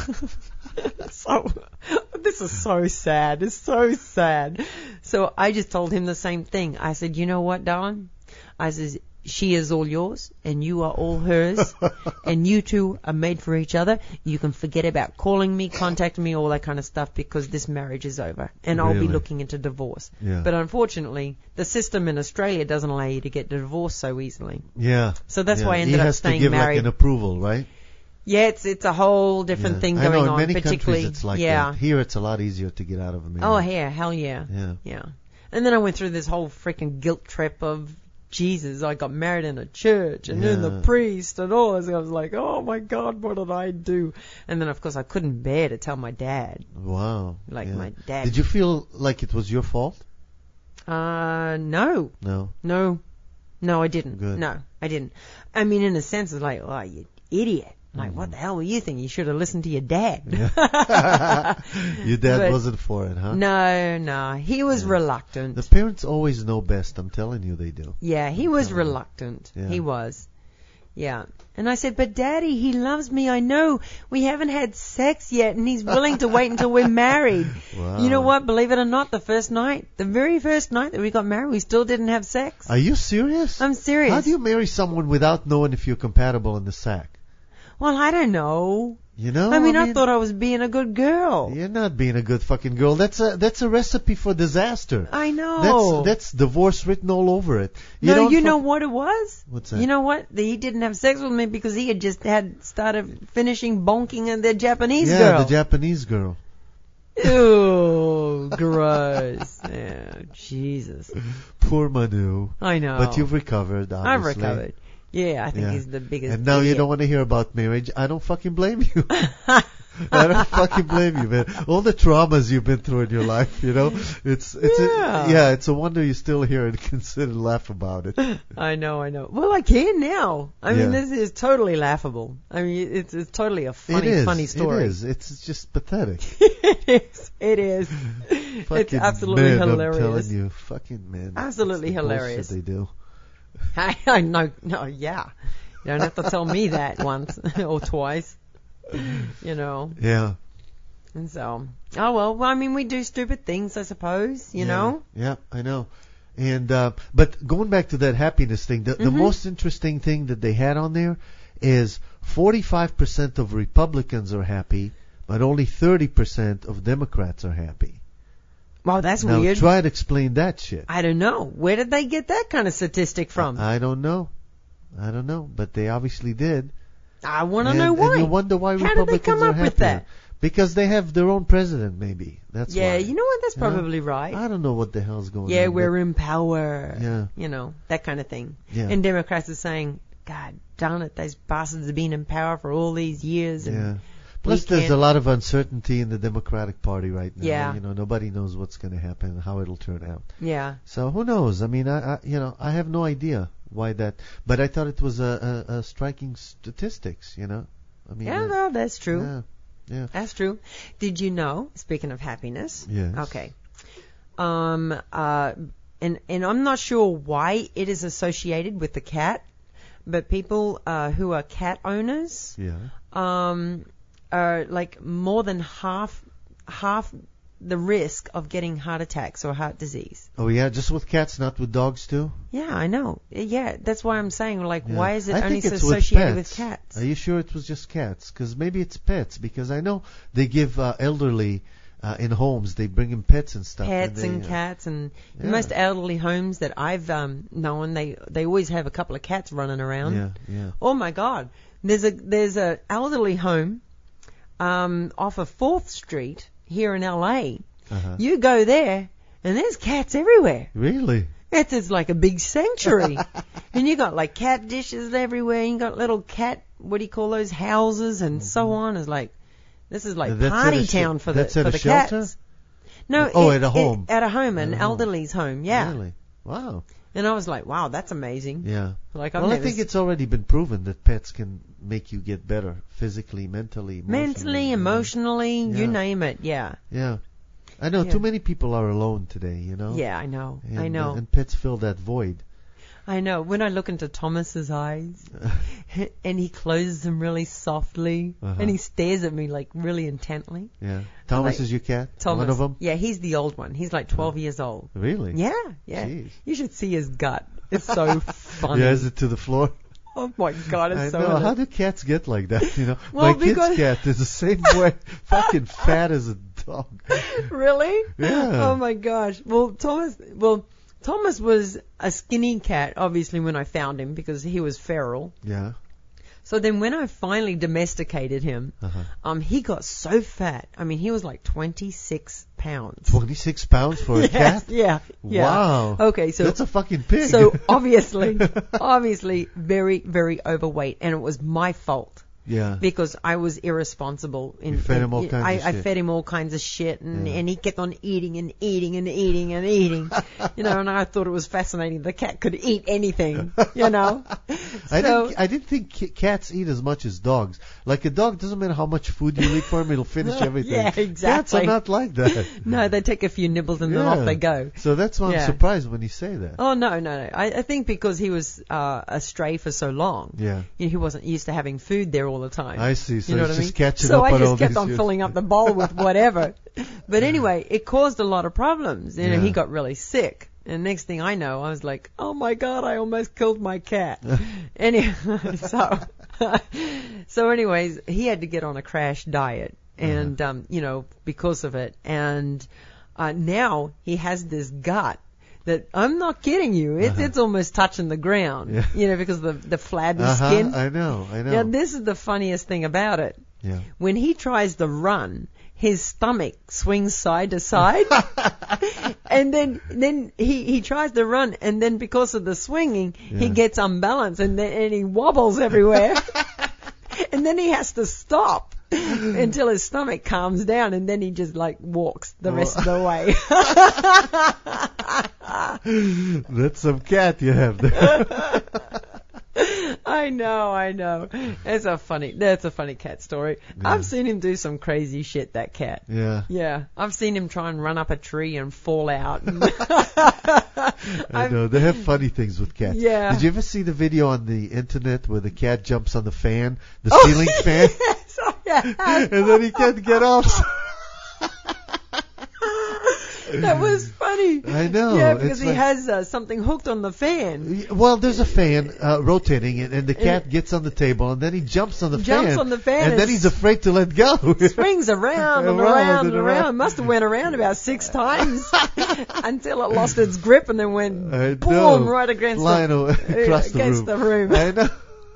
So, this is so sad. It's so sad. So I just told him the same thing. I said, you know what, darling? I said, she is all yours and you are all hers and you two are made for each other. You can forget about calling me, contacting me, all that kind of stuff because this marriage is over and I'll be Really? looking into divorce. Yeah. But unfortunately, the system in Australia doesn't allow you to get divorced so easily. Yeah. So that's yeah. why I ended he up has staying to give married. like an approval, right? Yeah, it's it's a whole different Yeah. thing I going know, in on, many particularly. countries it's like yeah. that. Here it's a lot easier to get out of a marriage. Oh, yeah, hell yeah. Yeah. Yeah. And then I went through this whole freaking guilt trip of Jesus. I got married in a church and then the Yeah. priest and all this. I was like, oh my God, what did I do? And then of course I couldn't bear to tell my dad. Wow. Like yeah. my dad. Did you feel like it was your fault? Uh, no, No. no, no, I didn't. Good. No, I didn't. I mean, in a sense, it's like, oh, you idiot. I'm like, what the hell were you thinking? You should have listened to your dad. Yeah. Your dad But- wasn't for it, huh? No, no. He was Yeah. reluctant. The parents always know best. I'm telling you, they do. Yeah, he was telling you. reluctant. Yeah. He was. Yeah. And I said, but Daddy, he loves me. I know. We haven't had sex yet, and he's willing to wait until we're married. Wow. You know what? Believe it or not, the first night, the very first night that we got married, we still didn't have sex. Are you serious? I'm serious. How do you marry someone without knowing if you're compatible in the sack? Well, I don't know. You know? I mean, I, thought I was being a good girl. You're not being a good fucking girl. That's a that's a recipe for disaster. I know. That's that's divorce written all over it. You no, don't you fuck- know what it was? What's that? You know what? The- He didn't have sex with me because he had just had started finishing bonking in the Japanese yeah, girl. the Japanese girl. Ew, gross. Yeah, Jesus. Poor Manu. I know. But you've recovered, obviously. I've recovered. Yeah, I think Yeah. he's the biggest. And now you idiot. don't want to hear about marriage. I don't fucking blame you. I don't fucking blame you, man. All the traumas you've been through in your life, you know, it's it's Yeah. a, yeah, it's a wonder you're still here and can sit and laugh about it. I know, I know. Well, I can now. I mean, Yeah. this is totally laughable. I mean, it's it's totally a funny, it is. funny story. It is. It's just pathetic. it is. It is. It's Fucking absolutely men, hilarious. I'm telling you, fucking man. Absolutely That's the bullshit hilarious. They do. I, I know. No, yeah. You don't have to tell me that once or twice. You know. Yeah. And so, oh well. Well, I mean, we do stupid things, I suppose. You yeah. know. Yeah, I know. And uh, but going back to that happiness thing, the, the Mhm. most interesting thing that they had on there is forty-five percent of Republicans are happy, but only thirty percent of Democrats are happy. Wow, that's Now weird. try to explain that shit. I don't know. Where did they get that kind of statistic from? I don't know. I don't know, but they obviously did. I want to and, know why. And you wonder why How did they Republicans come are up happier. with that? Because they have their own president, maybe. That's Yeah, why. you know what? That's You know? probably right. I don't know what the hell's going Yeah, on. we're in power. Yeah. You know, that kind of thing. Yeah. And Democrats are saying, God darn it, those bastards have been in power for all these years. but- And yeah. Plus, we there's can't- a lot of uncertainty in the Democratic Party right now. Yeah. You know, nobody knows what's going to happen and how it'll turn out. yeah. So who knows? I mean, I, I you know, I have no idea why that. But I thought it was a, a, a striking statistics. You know, I mean. Yeah, uh, no, that's true. Yeah. Yeah. That's true. Did you know, speaking of happiness? Yes. Okay. Um, uh, and, and I'm not sure why it is associated with the cat, but people, uh, who are cat owners, Yeah. um, are like more than half, half the risk of getting heart attacks or heart disease. Oh yeah, just with cats, not with dogs too. Yeah, I know. Yeah, that's why I'm saying, like, Yeah. why is it I only think it's associated with pets. cats? Are you sure it was just cats? Because maybe it's pets. Because I know they give uh, elderly uh, in homes, they bring in pets and stuff. Pets and, and they, uh, cats, and yeah. most elderly homes that I've um, known, they they always have a couple of cats running around. Yeah, yeah. Oh my God! There's a there's a elderly home um, off of Fourth Street here in L A. Uh-huh. You go there, and there's cats everywhere. Really? It's, it's like a big sanctuary, and you got like cat dishes everywhere. You got little cat, what do you call those, houses and so on. It's like this is like That's at party a sh- town for the that's at for a the shelter? cats. No, Oh, it- at a it- home. at a home, an At a home. elderly's home. Yeah. Really? Wow. And I was like, wow, that's amazing. Yeah. Like I've Well, I never think s- it's already been proven that pets can make you get better physically, mentally, emotionally. mentally, you know. emotionally, Yeah. you name it. Yeah. Yeah. I know Yeah. too many people are alone today, you know. Yeah, I know. And, I know. uh, and pets fill that void. I know. When I look into Thomas's eyes, and he closes them really softly, Uh-huh. and he stares at me like really intently. Yeah. Thomas like- is your cat? Thomas. One of them? Yeah, he's the old one. He's like twelve years old. Really? Yeah, yeah. Jeez. You should see his gut. It's so funny. Yeah, is it to the floor? Oh my God, it's I so. know. How do cats get like that? You know, Well, my kid's because- cat is the same way, fucking fat as a dog. Really? Yeah. Oh my gosh. Well, Thomas. Well, Thomas was a skinny cat, obviously, when I found him because he was feral. Yeah. So then when I finally domesticated him, Uh-huh. um, he got so fat. I mean, he was like twenty-six pounds. Twenty-six pounds for a Yes, cat? Yeah. Yeah. Wow. Okay, so That's a fucking pig. so obviously, obviously, very, very overweight, and it was my fault. Yeah. because I was irresponsible. In, You fed in- him all in- kinds I, of I shit. fed him all kinds of shit, and, Yeah. and he kept on eating and eating and eating and eating. You know, and I thought it was fascinating. The cat could eat anything. You know. I So- didn't. I didn't think ki- cats eat as much as dogs. Like a dog, doesn't matter how much food you eat for him, it'll finish everything. Yeah, Cats are exactly. not like that. No, they take a few nibbles and then Yeah. off they go. So that's why I'm Yeah. surprised when you say that. Oh no, no, no! I, I think because he was uh, a stray for so long, Yeah. you know, he wasn't used to having food there all the time. I see. So you know it's what I just mean? catching so up I on just all kept these on years. filling up the bowl with whatever. But anyway, it caused a lot of problems. You know, Yeah. he got really sick, and next thing I know, I was like, "Oh my God, I almost killed my cat." Anyway, so so anyways, he had to get on a crash diet, and um, you know, because of it, and uh, now he has this gut. That I'm not kidding you. It's Uh-huh. it's almost touching the ground. Yeah. You know, because of the the flabby Uh-huh, skin. I know. I know. Now this is the funniest thing about it. yeah. When he tries to run, his stomach swings side to side, and then then he he tries to run, and then because of the swinging, he Yeah. gets unbalanced, and then and he wobbles everywhere, and then he has to stop until his stomach calms down, and then he just like walks the rest of the way. That's some cat you have there. I know, I know. It's a funny. That's a funny cat story. Yeah. I've seen him do some crazy shit. That cat. Yeah. Yeah, I've seen him try and run up a tree and fall out. And I know. They have funny things with cats. Yeah. Did you ever see the video on the internet where the cat jumps on the fan, the Oh, ceiling fan, yes, oh, yeah. and then he can't get off? That was funny. I know. Yeah, because It's he like- has uh, something hooked on the fan. Well, there's a fan uh, rotating, and, and the cat gets on the table, and then he jumps on the Jumps fan. on the fan and and then he's afraid to let go. Swings around and Around around and and around. around. Must have went around about six times until it lost its grip and then went I boom know. right against Flying the, o- across the against room. the room. I know.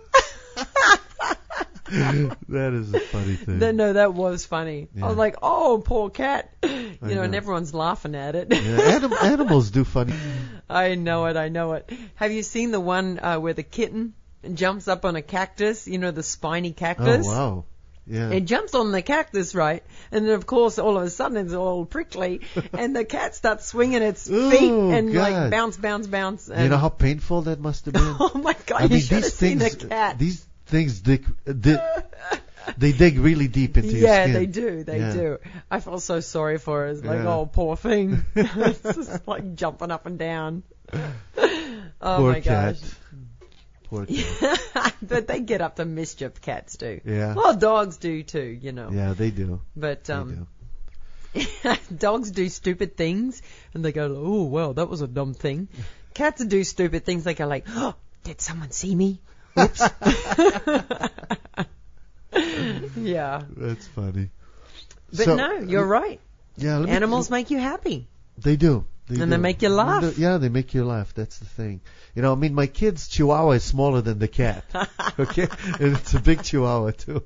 That is a funny thing. No, no, that was funny. I Yeah. was like, oh, poor cat. You I know, and know. everyone's laughing at it. Yeah, anim- animals do funny. I know it, I know it. Have you seen the one uh, where the kitten jumps up on a cactus? You know, the spiny Oh cactus? wow. Yeah. It jumps on the cactus, right? And then, of course, all of a sudden it's all prickly, and the cat starts swinging its feet Ooh, and like God. bounce, bounce, bounce. And You know how painful that must have been. oh my God! I you mean, should have these seen things. the cat. These things dig. dig they dig really deep into your Yeah, skin. they do. They Yeah. do. I felt so sorry for her. It's like, Yeah. oh, poor thing. It's just like jumping up and down. Oh Poor my cat. gosh. Poor cat. But they get up to mischief, cats do. Yeah. Well, dogs do too, you know. Yeah, they do. But They um, do. dogs do stupid things, and they go, oh, well, that was a dumb thing. Cats do stupid things. They go like, oh, did someone see me? Oops. Yeah. That's funny. But So- no, you're right. Yeah, let me- Animals make you happy. They do. And do. they make you laugh. They do- Yeah, they make you laugh. That's the thing. You know, I mean, my kid's Chihuahua is smaller than the cat. Okay, and it's a big Chihuahua too.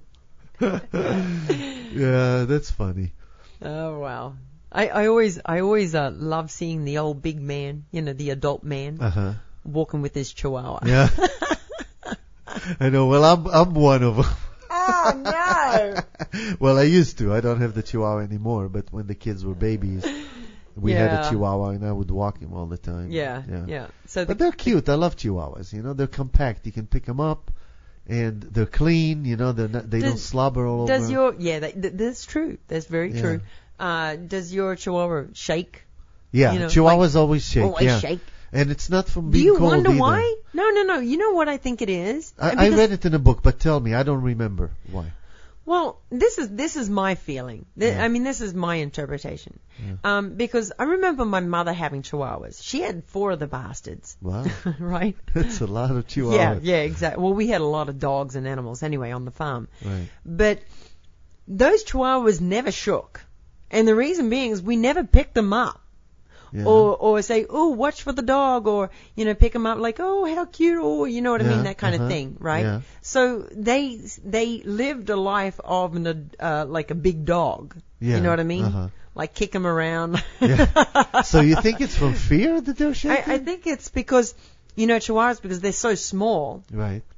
Yeah, that's funny. Oh, wow. I, I always, I always uh, love seeing the old big man, you know, the adult man, Uh huh. walking with his Chihuahua. Yeah. I know. Well, I'm I'm one of them. Oh, no. Well, I used to. I don't have the Chihuahua anymore. But when the kids were babies, we had Yeah. a Chihuahua, and I would walk him all the time. Yeah, yeah. Yeah. So the, But they're cute. I love Chihuahuas. You know, they're compact. You can pick them up, and they're clean. You know, they're not, they Does- don't slobber all does over. your, yeah, that, th- that's true. That's very Yeah. true. Uh, does your Chihuahua shake? Yeah, you know, Chihuahuas always shake. Always yeah. shake. And it's not from Do being you cold wonder either. why? No, no, no. You know what I think it is? I, I Because- read it in a book, but tell me, I don't remember why. Well, this is this is my feeling. Th- Yeah. I mean, this is my interpretation. Yeah. Um, because I remember my mother having Chihuahuas. She had four of the bastards, Wow, right? that's a lot of Chihuahuas. Yeah, yeah, exactly. Well, we had a lot of dogs and animals anyway on the farm. Right. But those Chihuahuas never shook. And the reason being is we never picked them up. Yeah. Or, or say, oh, watch for the dog, or, you know, pick them up like, oh, how cute, or, you know what I Yeah, mean, that kind uh-huh, of thing, right? yeah. So they, they lived a life of an, uh, like a big dog. Yeah, You know what I mean? uh-huh. Like kick them around. Yeah. So you think it's from fear that they're I, shaking? I think it's because, you know, Chihuahuas, because they're so small, Right.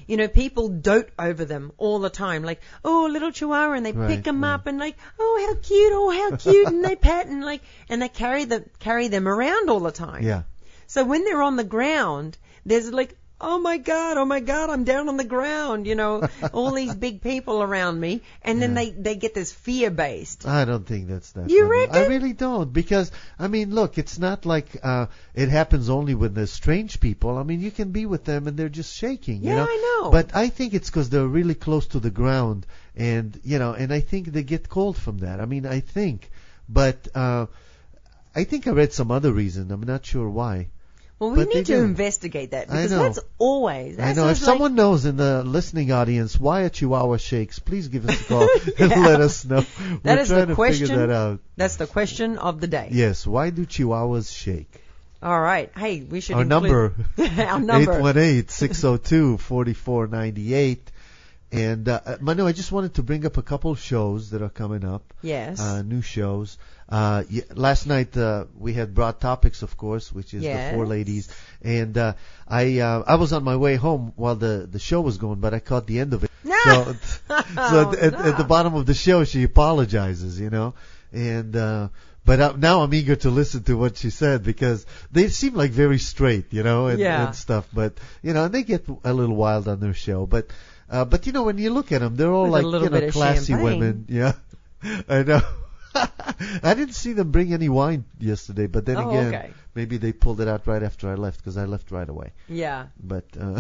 you know, people dote over them all the time. Like, oh, little Chihuahua, and they Right, pick them right. up and like, oh, how cute, oh, how cute, and they pet and like, and they carry the carry them around all the time. Yeah. So when they're on the ground, there's like, oh my God, oh my God, I'm down on the ground, you know, all these big people around me, and then Yeah. they they get this fear based. I don't think that's that. You funny. reckon? I really don't, because I mean, look, it's not like uh it happens only when there's strange people. I mean, you can be with them and they're just shaking. Yeah, you know? I know. But I think it's because they're really close to the ground, and you know, and I think they get cold from that. I mean, I think, but uh I think I read some other reason. I'm not sure why. Well, we But they need to do. investigate that, I because know. that's always. That's I know. If just like- someone knows in the listening audience why a Chihuahua shakes, please give us a call and let us know. That We're is the trying to question. figure that out. That's the question of the day. Yes. Why do Chihuahuas shake? All right. Hey, we should Our include number, our number. eight one eight, six oh two, four four nine eight. And, uh, Manu, I just wanted to bring up a couple of shows that are coming up, Yes. uh, new shows. Uh, y- last night, uh, we had Broad Topics, of course, which is Yes. the four ladies. And, uh, I, uh, I was on my way home while the, the show was going, but I caught the end of it. No. So, so Oh, at, no. at the bottom of the show, she apologizes, you know, and, uh, but uh, now I'm eager to listen to what she said, because they seem like very straight, you know, and, Yeah. and stuff. But, you know, and they get a little wild on their show. But, uh, but you know, when you look at them, they're all With a like, little you know, bit of classy champagne. women. Yeah. I know. I didn't see them bring any wine yesterday, but then Oh, again, okay. maybe they pulled it out right after I left, because I left right away. Yeah. But, uh,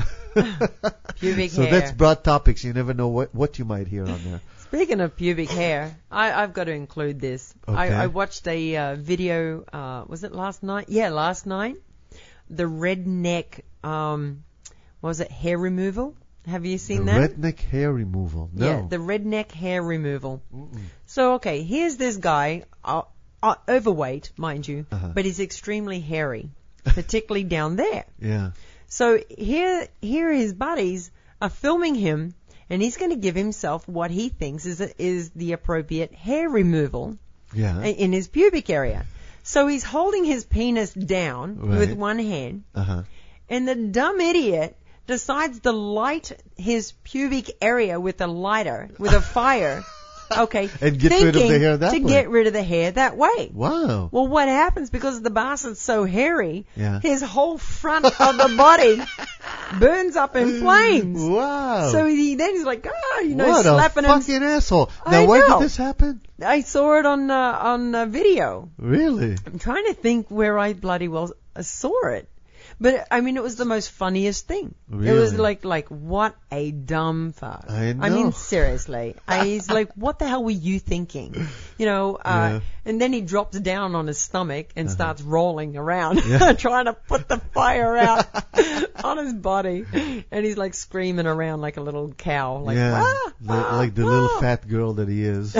Pubic so hair. that's Broad Topics. You never know what, what you might hear on there. Speaking of pubic hair, I, I've got to include this. I, Okay. I watched a uh, video. Uh, was it last night? Yeah, last night. The redneck. Um, what was it? Hair removal. Have you seen the that? redneck hair removal. No. Yeah, the redneck hair removal. So, okay, here's this guy, uh, uh, overweight, mind you, Uh-huh. but he's extremely hairy, particularly down there. Yeah. So here, here his buddies are filming him, and he's going to give himself what he thinks is is the appropriate hair removal Yeah. in his pubic area. So he's holding his penis down Right. with one hand, Uh-huh. and the dumb idiot decides to light his pubic area with a lighter, with a fire. Okay. And get rid of the thinking hair that to way. get rid of the hair that way. Wow. Well, what happens, because the bastard's so hairy, Yeah. his whole front of the body burns up in flames. Wow. So he then he's like, ah, you know, what slapping a him. fucking asshole. I Now, where know. did this happen? I saw it on uh, on uh, video. Really? I'm trying to think where I bloody well uh, saw it. But I mean, it was the most funniest thing. It was Really? like, like what a dumb fuck. I I mean, know. seriously. I, he's like, what the hell were you thinking? You know. Uh, Yeah. And then he drops down on his stomach and Uh-huh. starts rolling around, Yeah. trying to put the fire out on his body. And he's like screaming around like a little cow, like, yeah. ah, Li- ah, like the ah. little fat girl that he is.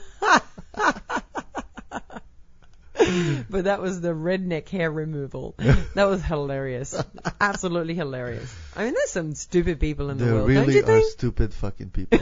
But that was the redneck hair removal. That was hilarious. Absolutely hilarious. I mean, there's some stupid people in the There world, don't really you are think? stupid fucking people.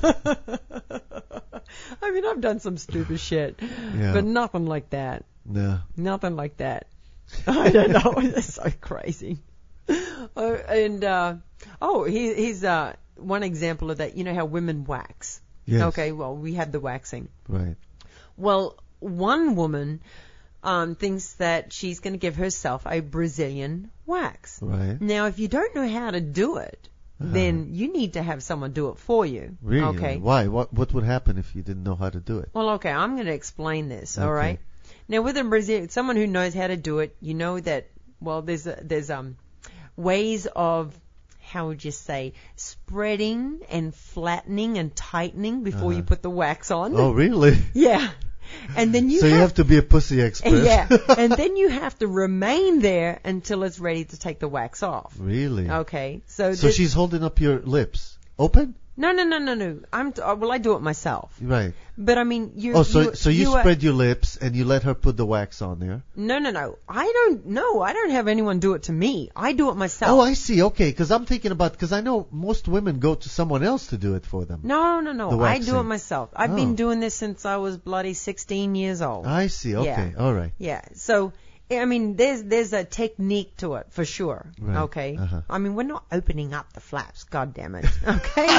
I mean, I've done some stupid shit, Yeah. but nothing like that. No. Nothing like that. I don't know. It's so crazy. Oh, and, uh, oh, he, he's, uh, one example of that. You know how women wax? Yes. Okay, well, we had the waxing. Right. Well, one woman um, thinks that she's going to give herself a Brazilian wax. Right. Now, if you don't know how to do it, Uh-huh. then you need to have someone do it for you. Really? Okay. Why? What What would happen if you didn't know how to do it? Well, okay, I'm going to explain this. All Okay. right. Now, with a Brazilian, someone who knows how to do it, you know that. Well, there's a, there's um ways of, how would you say, spreading and flattening and tightening before Uh-huh. you put the wax on. Oh, really? Yeah. And then you so have you have to be a pussy expert. yeah, and then you have to remain there until it's ready to take the wax off. Really? Okay, so So this- she's holding up your lips open? no, no, no, no, no. I'm t- uh, well, I do it myself, Right. but I mean, you. Oh, so you, so you, are- spread your lips and you let her put the wax on there. No, no, no. I don't. No, I don't have anyone do it to me. I do it myself. Oh, I see. Okay, because I'm thinking about because I know most women go to someone else to do it for them. No, no, no. The I do it waxing. myself. I've Oh. been doing this since I was bloody sixteen years old. I see. Okay. Yeah. All right. Yeah. So I mean, there's there's a technique to it for sure. Right. Okay. Uh-huh. I mean, we're not opening up the flaps. God damn it. Okay.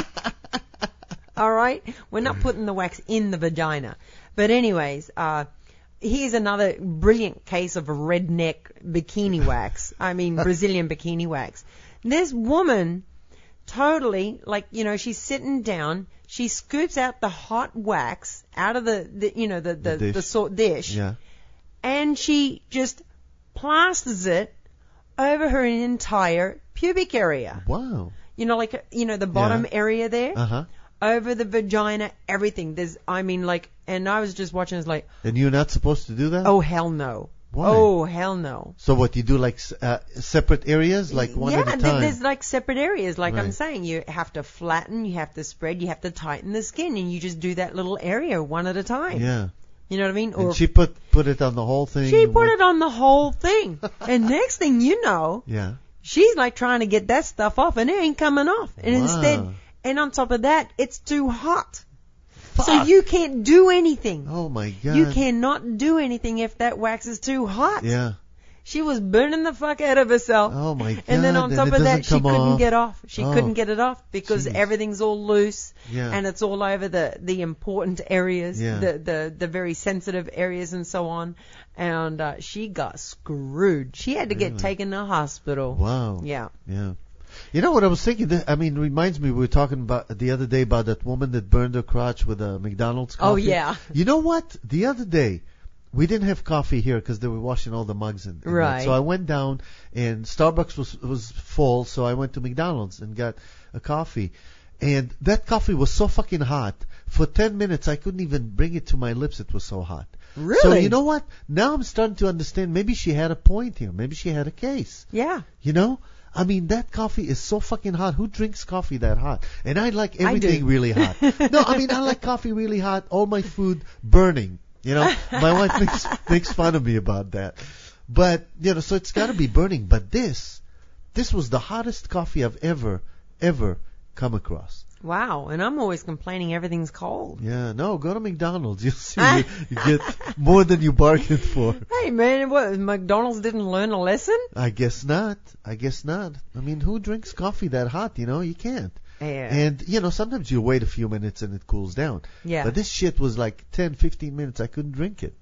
All right. We're not putting the wax in the vagina. But anyways, uh, here's another brilliant case of a redneck bikini wax. I mean, Brazilian bikini wax. This woman, totally, like, you know, she's sitting down. She scoops out the hot wax out of the, the you know, the the, The dish. the sort dish. Yeah. And she just plasters it over her entire pubic area. Wow. You know, like, you know, the bottom Yeah. area there. Uh-huh. Over the vagina, everything. There's, I mean, like, and I was just watching, it's like, And you're not supposed to do that? oh, hell no. Why? Oh, hell no. So what, you do like s- uh, separate areas, like one yeah, at a th- time? there's like separate areas. Like I'm Right. saying, you have to flatten, you have to spread, you have to tighten the skin, and you just do that little area one at a time. Yeah. You know what I mean? And she put put it on the whole thing. she and put what- it on the whole thing. And next thing you know, Yeah. she's like trying to get that stuff off, and it ain't coming off. And Wow. instead, and on top of that, it's too hot. So Fuck. you can't do anything. Oh my God. You cannot do anything if that wax is too hot. Yeah. She was burning the fuck out of herself. Oh my God. And then on and top it of that, doesn't she come couldn't off. get off. She Oh. couldn't get it off because Jeez. everything's all loose Yeah. and it's all over the, the important areas, Yeah. the, the, the very sensitive areas and so on. And uh, she got screwed. She had to get Really? taken to hospital. Wow. Yeah. Yeah. You know what I was thinking? That, I mean, reminds me, we were talking about the other day about that woman that burned her crotch with a McDonald's coffee. Oh, yeah. You know what? The other day, we didn't have coffee here because they were washing all the mugs and, and that. Right. So I went down and Starbucks was was full, so I went to McDonald's and got a coffee. And that coffee was so fucking hot. For ten minutes, I couldn't even bring it to my lips. It was so hot. Really? So you know what? Now I'm starting to understand. Maybe she had a point here. Maybe she had a case. Yeah. You know? I mean, that coffee is so fucking hot. Who drinks coffee that hot? And I like I everything do. really hot. No, I mean, I like coffee really hot. All my food burning. You know? My wife makes, makes fun of me about that. But, you know, so it's got to be burning. But this, this was the hottest coffee I've ever, ever come across. Wow. And I'm always complaining everything's cold. Yeah, no, go to McDonald's. You'll see you, you get more than you bargained for. Hey, man, what, McDonald's didn't learn a lesson? I guess not. I guess not. I mean, who drinks coffee that hot? You know, you can't. Yeah. And, you know, sometimes you wait a few minutes and it cools down. Yeah. But this shit was like ten, fifteen minutes. I couldn't drink it.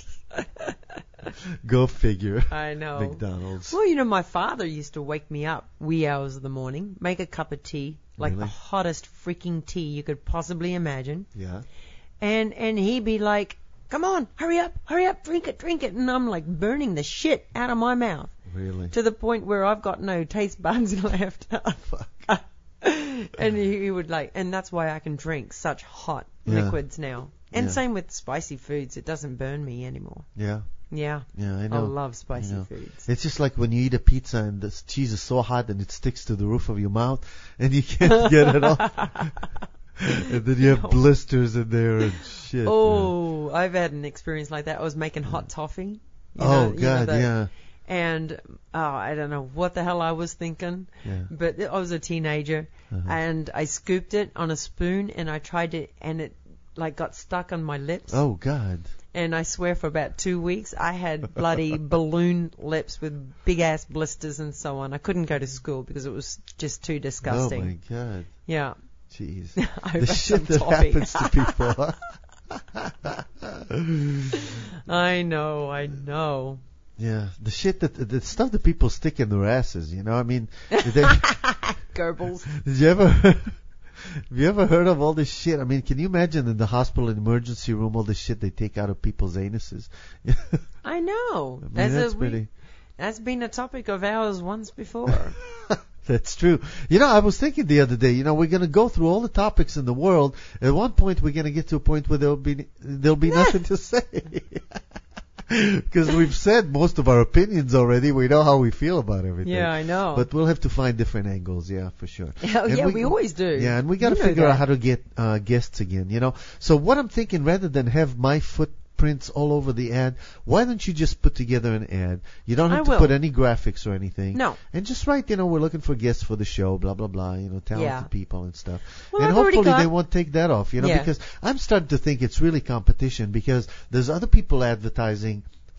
Go figure. I know. McDonald's. Well, you know, my father used to wake me up wee hours of the morning, make a cup of tea, like Really? the hottest freaking tea you could possibly imagine. Yeah. And and he'd be like, come on, hurry up, hurry up, drink it, drink it. And I'm like burning the shit out of my mouth Really? to the point where I've got no taste buds left. Fuck. And he, he would like, and that's why I can drink such hot Yeah. liquids now. And Yeah. same with spicy foods. It doesn't burn me anymore. Yeah. Yeah. Yeah, I I know. love spicy I know. foods. It's just like when you eat a pizza and the cheese is so hot and it sticks to the roof of your mouth and you can't get it off. And then you have blisters in there and shit. Oh, I've had an experience like that. I was making hot toffee. You yeah. know- Oh, you know God, the- yeah. And oh, I don't know what the hell I was thinking, Yeah. but I was a teenager, Uh-huh. and I scooped it on a spoon, and I tried to, and it like got stuck on my lips. Oh, God. And I swear for about two weeks I had bloody balloon lips with big ass blisters and so on. I couldn't go to school because it was just too disgusting. Oh, my God. Yeah. Jeez. Over The some shit that toffee. happens to people. I know, I know. Yeah, the shit that the stuff that people stick in their asses. You know, I mean, did, they, Goebbels. did you ever? Have you ever heard of all this shit? I mean, can you imagine in the hospital emergency room all the shit they take out of people's anuses? I know. I mean, That's, that's a, we- pretty. that's been a topic of ours once before. That's true. You know, I was thinking the other day, you know, we're going to go through all the topics in the world. At one point, we're going to get to a point where there'll be there'll be nothing to say. Because we've said most of our opinions already. We know how we feel about everything. Yeah, I know. But we'll have to find different angles, yeah, for sure. Oh, And yeah, we always do. Yeah, and we got to You know figure that. out how to get uh, guests again, you know. So what I'm thinking, rather than have my footprints all over the ad, why don't you just put together an ad? You don't have I to will. put any graphics or anything. No. And just write, you know, we're looking for guests for the show, blah, blah, blah, you know, talented Yeah. people and stuff. Well, and I've already hopefully got- they won't take that off, you know, Yeah. because I'm starting to think it's really competition because there's other people advertising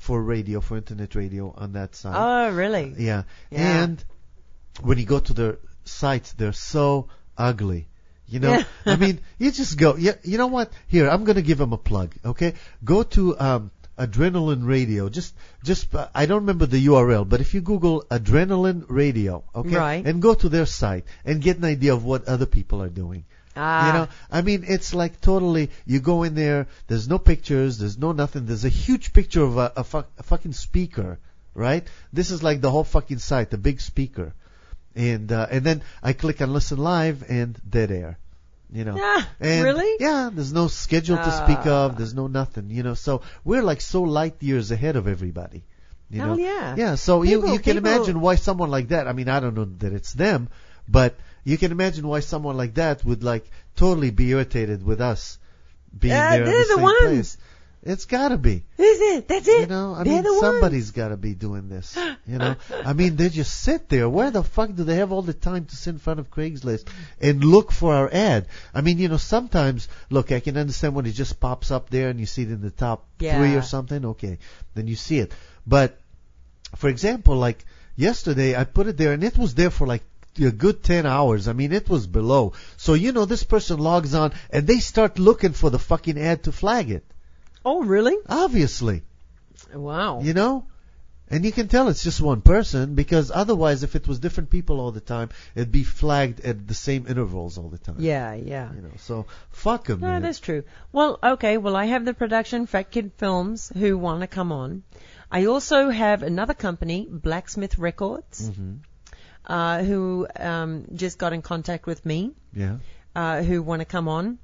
for radio, for internet radio on that site. Oh, really? Yeah. Yeah. And when you go to their sites, they're so ugly. You know, Yeah. I mean, you just go, yeah, you know what? Here, I'm going to give them a plug, okay? Go to um, Adrenaline Radio. Just, just, uh, I don't remember the U R L, but if you Google Adrenaline Radio, okay? Right. And go to their site and get an idea of what other people are doing. Ah. You know, I mean, it's like totally, you go in there, there's no pictures, there's no nothing, there's a huge picture of a, a, fu- a fucking speaker, right? This is like the whole fucking site, the big speaker. And, uh, and then I click on listen live and dead air. You know. Ah, and really? Yeah, there's no schedule to speak of, there's no nothing, you know, so we're like so light years ahead of everybody. You Hell know? yeah. Yeah, so People- you, you can people- imagine why someone like that, I mean, I don't know that it's them, but you can imagine why someone like that would like totally be irritated with us being Uh, there in they're the the same ones. place. It's gotta be. That's it. That's it. You know, I They're mean, the somebody's gotta be doing this. You know, I mean, they just sit there. Where the fuck do they have all the time to sit in front of Craigslist and look for our ad? I mean, you know, sometimes, look, I can understand when it just pops up there and you see it in the top Yeah. three or something. Okay, then you see it. But, for example, like yesterday, I put it there and it was there for like a good ten hours. I mean, it was below. So, you know, this person logs on and they start looking for the fucking ad to flag it. Oh, really? Obviously. Wow. You know? And you can tell it's just one person because otherwise if it was different people all the time, it'd be flagged at the same intervals all the time. Yeah, yeah. You know, so fuck 'em, No, man. that's true. Well, okay. Well, I have the production Fat Kid Films who want to come on. I also have another company, Blacksmith Records, Mhm. uh, who um, just got in contact with me, Yeah. uh, who want to come on,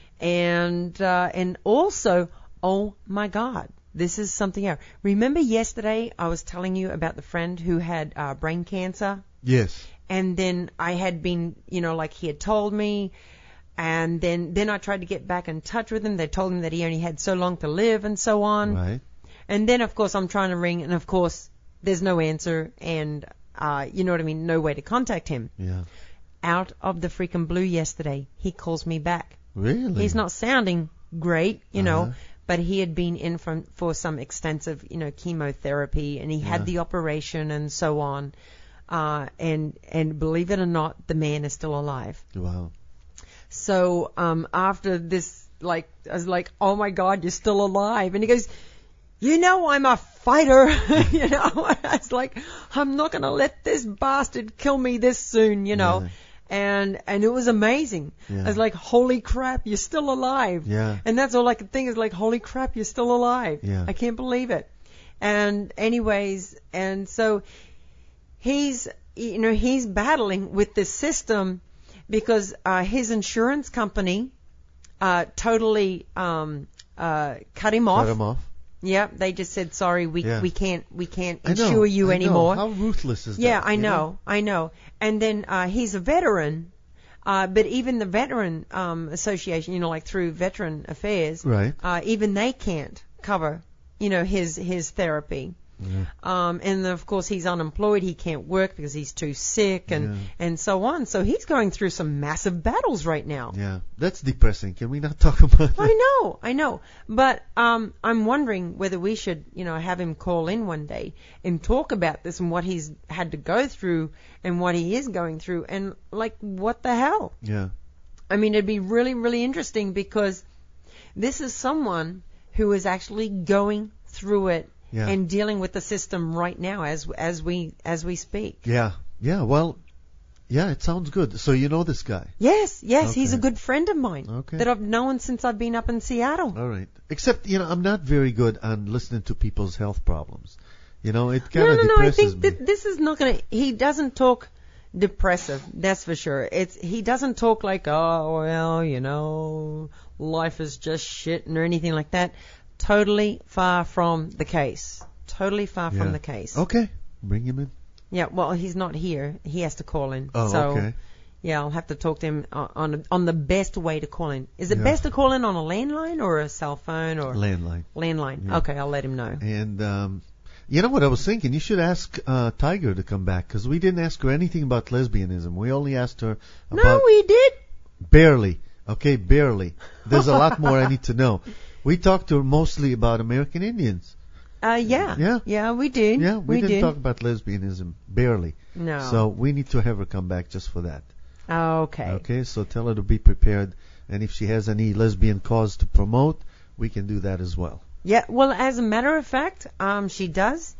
and uh, and also, oh my God, this is something else. Remember yesterday I was telling you about the friend who had uh, brain cancer? Yes. And then I had been, you know, like he had told me, and then then I tried to get back in touch with him. They told him that he only had so long to live and so on. Right. And then, of course, I'm trying to ring, and of course, there's no answer, and uh, you know what I mean, no way to contact him. Yeah. Out of the freaking blue yesterday, he calls me back. Really? He's not sounding great, you Uh-huh. know, but he had been in for, for some extensive, you know, chemotherapy, and he had Yeah. the operation and so on. Uh, and and believe it or not, the man is still alive. Wow. So um, after this, like, I was like, oh my God, you're still alive. And he goes, you know, I'm a fighter. You know, I was like, I'm not going to let this bastard kill me this soon, you know. Yeah. And and it was amazing. Yeah. I was like, holy crap, you're still alive. Yeah. And that's all I could think is like, holy crap, you're still alive. Yeah. I can't believe it. And anyways, and so he's, you know, he's battling with this system because uh, his insurance company uh, totally um, uh, cut him off. Cut him off. Yep, they just said, sorry, we Yeah. we can't we can't I know, insure you I know. anymore. How ruthless is Yeah, that? I you know, I know. And then uh, he's a veteran, uh, but even the veteran um, association, you know, like through Veteran Affairs, Right. uh, even they can't cover, you know, his his therapy. Yeah. Um, and of course he's unemployed. He can't work because he's too sick, and Yeah. and so on. So he's going through some massive battles right now. Yeah. That's depressing. Can we not talk about that? I know, I know. But um, I'm wondering whether we should, you know, have him call in one day and talk about this and what he's had to go through and what he is going through and like what the hell. Yeah. I mean, it'd be really, really interesting because this is someone who is actually going through it Yeah. and dealing with the system right now as as we as we speak. Yeah. Yeah. Well, yeah, it sounds good. So you know this guy. Yes, yes, he's a Okay. good friend of mine Okay. that I've known since I've been up in Seattle. All right. Except, you know, I'm not very good on listening to people's health problems. You know, it kind No, of no, no. I depresses think me. that this is not going to. He doesn't talk depressive. That's for sure. It's he doesn't talk like, oh well, you know, life is just shit or anything like that. Totally far from the case. Totally far Yeah. from the case. Okay. Bring him in. Yeah. Well, he's not here. He has to call in. Oh, so, okay. Yeah, I'll have to talk to him on on, on the best way to call in. Is it Yeah. best to call in on a landline or a cell phone or Landline. landline? Yeah. Okay, I'll let him know. And, um, you know what I was thinking? You should ask uh, Tiger to come back because we didn't ask her anything about lesbianism. We only asked her about No, we did. barely. Okay, barely. There's a lot more I need to know. We talked to her mostly about American Indians. Uh, yeah. Yeah. Yeah, we did. Yeah, we, we didn't did. talk about lesbianism, barely. No. So we need to have her come back just for that. Okay. Okay, so tell her to be prepared. And if she has any lesbian cause to promote, we can do that as well. Yeah, well, as a matter of fact, um, she does.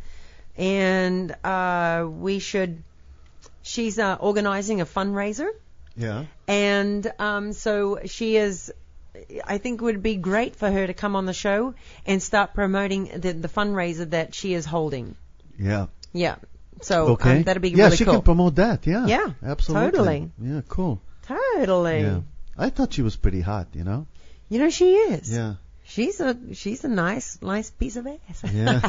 And uh, we should, she's uh, organizing a fundraiser. Yeah. And um, so she is, I think it would be great for her to come on the show and start promoting the, the fundraiser that she is holding. Yeah. Yeah. So Okay. um, that'd be yeah, really she cool. can promote that. Yeah. Yeah, Absolutely. totally. Yeah, cool. Totally. Yeah. I thought she was pretty hot, you know? You know, she is. Yeah. She's a she's a nice nice piece of ass. Yeah.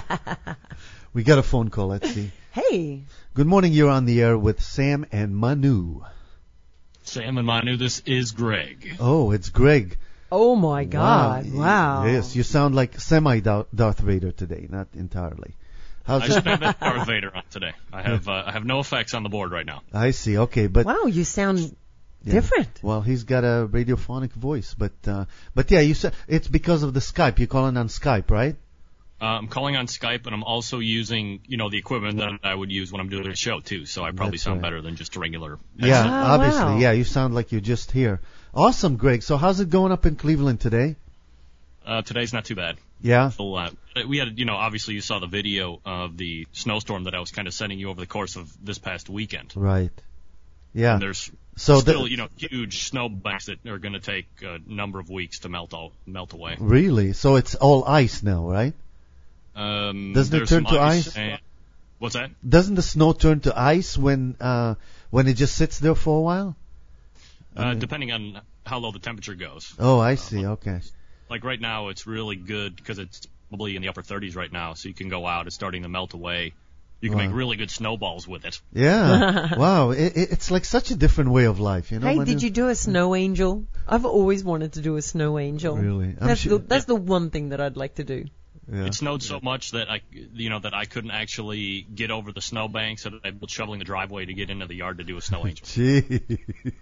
We got a phone call. Let's see. Hey. Good morning. You're on the air with Sam and Manu. Sam and Manu, this is Greg. Oh, it's Greg. Oh my God! Wow. Yes, you sound like semi-Darth Vader today, not entirely. How's I it? should have that Darth Vader on today. I have uh, I have no effects on the board right now. I see. Okay, but Wow, you sound yeah. different. Well, he's got a radiophonic voice, but uh, but yeah, you said it's because of the Skype. You're calling on Skype, right? Uh, I'm calling on Skype, and I'm also using, you know, the equipment that I would use when I'm doing a show too. So I probably That's sound right. better than just a regular. Yeah, Oh, obviously. wow. Yeah, you sound like you're just here. Awesome, Greg. So how's it going up in Cleveland today? Uh, today's not too bad. Yeah. So, uh, we had, you know, obviously you saw the video of the snowstorm that I was kind of sending you over the course of this past weekend. Right. Yeah. And there's So still, the, you know, huge snowbanks that are going to take a number of weeks to melt all melt away. really, so it's all ice now, right? Um, Doesn't it there's turn some to ice? and- what's that? Doesn't the snow turn to ice when uh when it just sits there for a while? Uh, depending on how low the temperature goes. Oh, I see. Okay. Like right now, it's really good because it's probably in the upper thirties right now, so you can go out. It's starting to melt away. You can Wow. make really good snowballs with it. Yeah. Wow. It, it, it's like such a different way of life, you know. Hey, Manu? did you do a snow angel? I've always wanted to do a snow angel. Really? I'm That's sure- the that's the one thing that I'd like to do. Yeah. It snowed so much that I, you know, that I couldn't actually get over the snowbank, so that I was shoveling the driveway to get into the yard to do a snow angel. Jeez.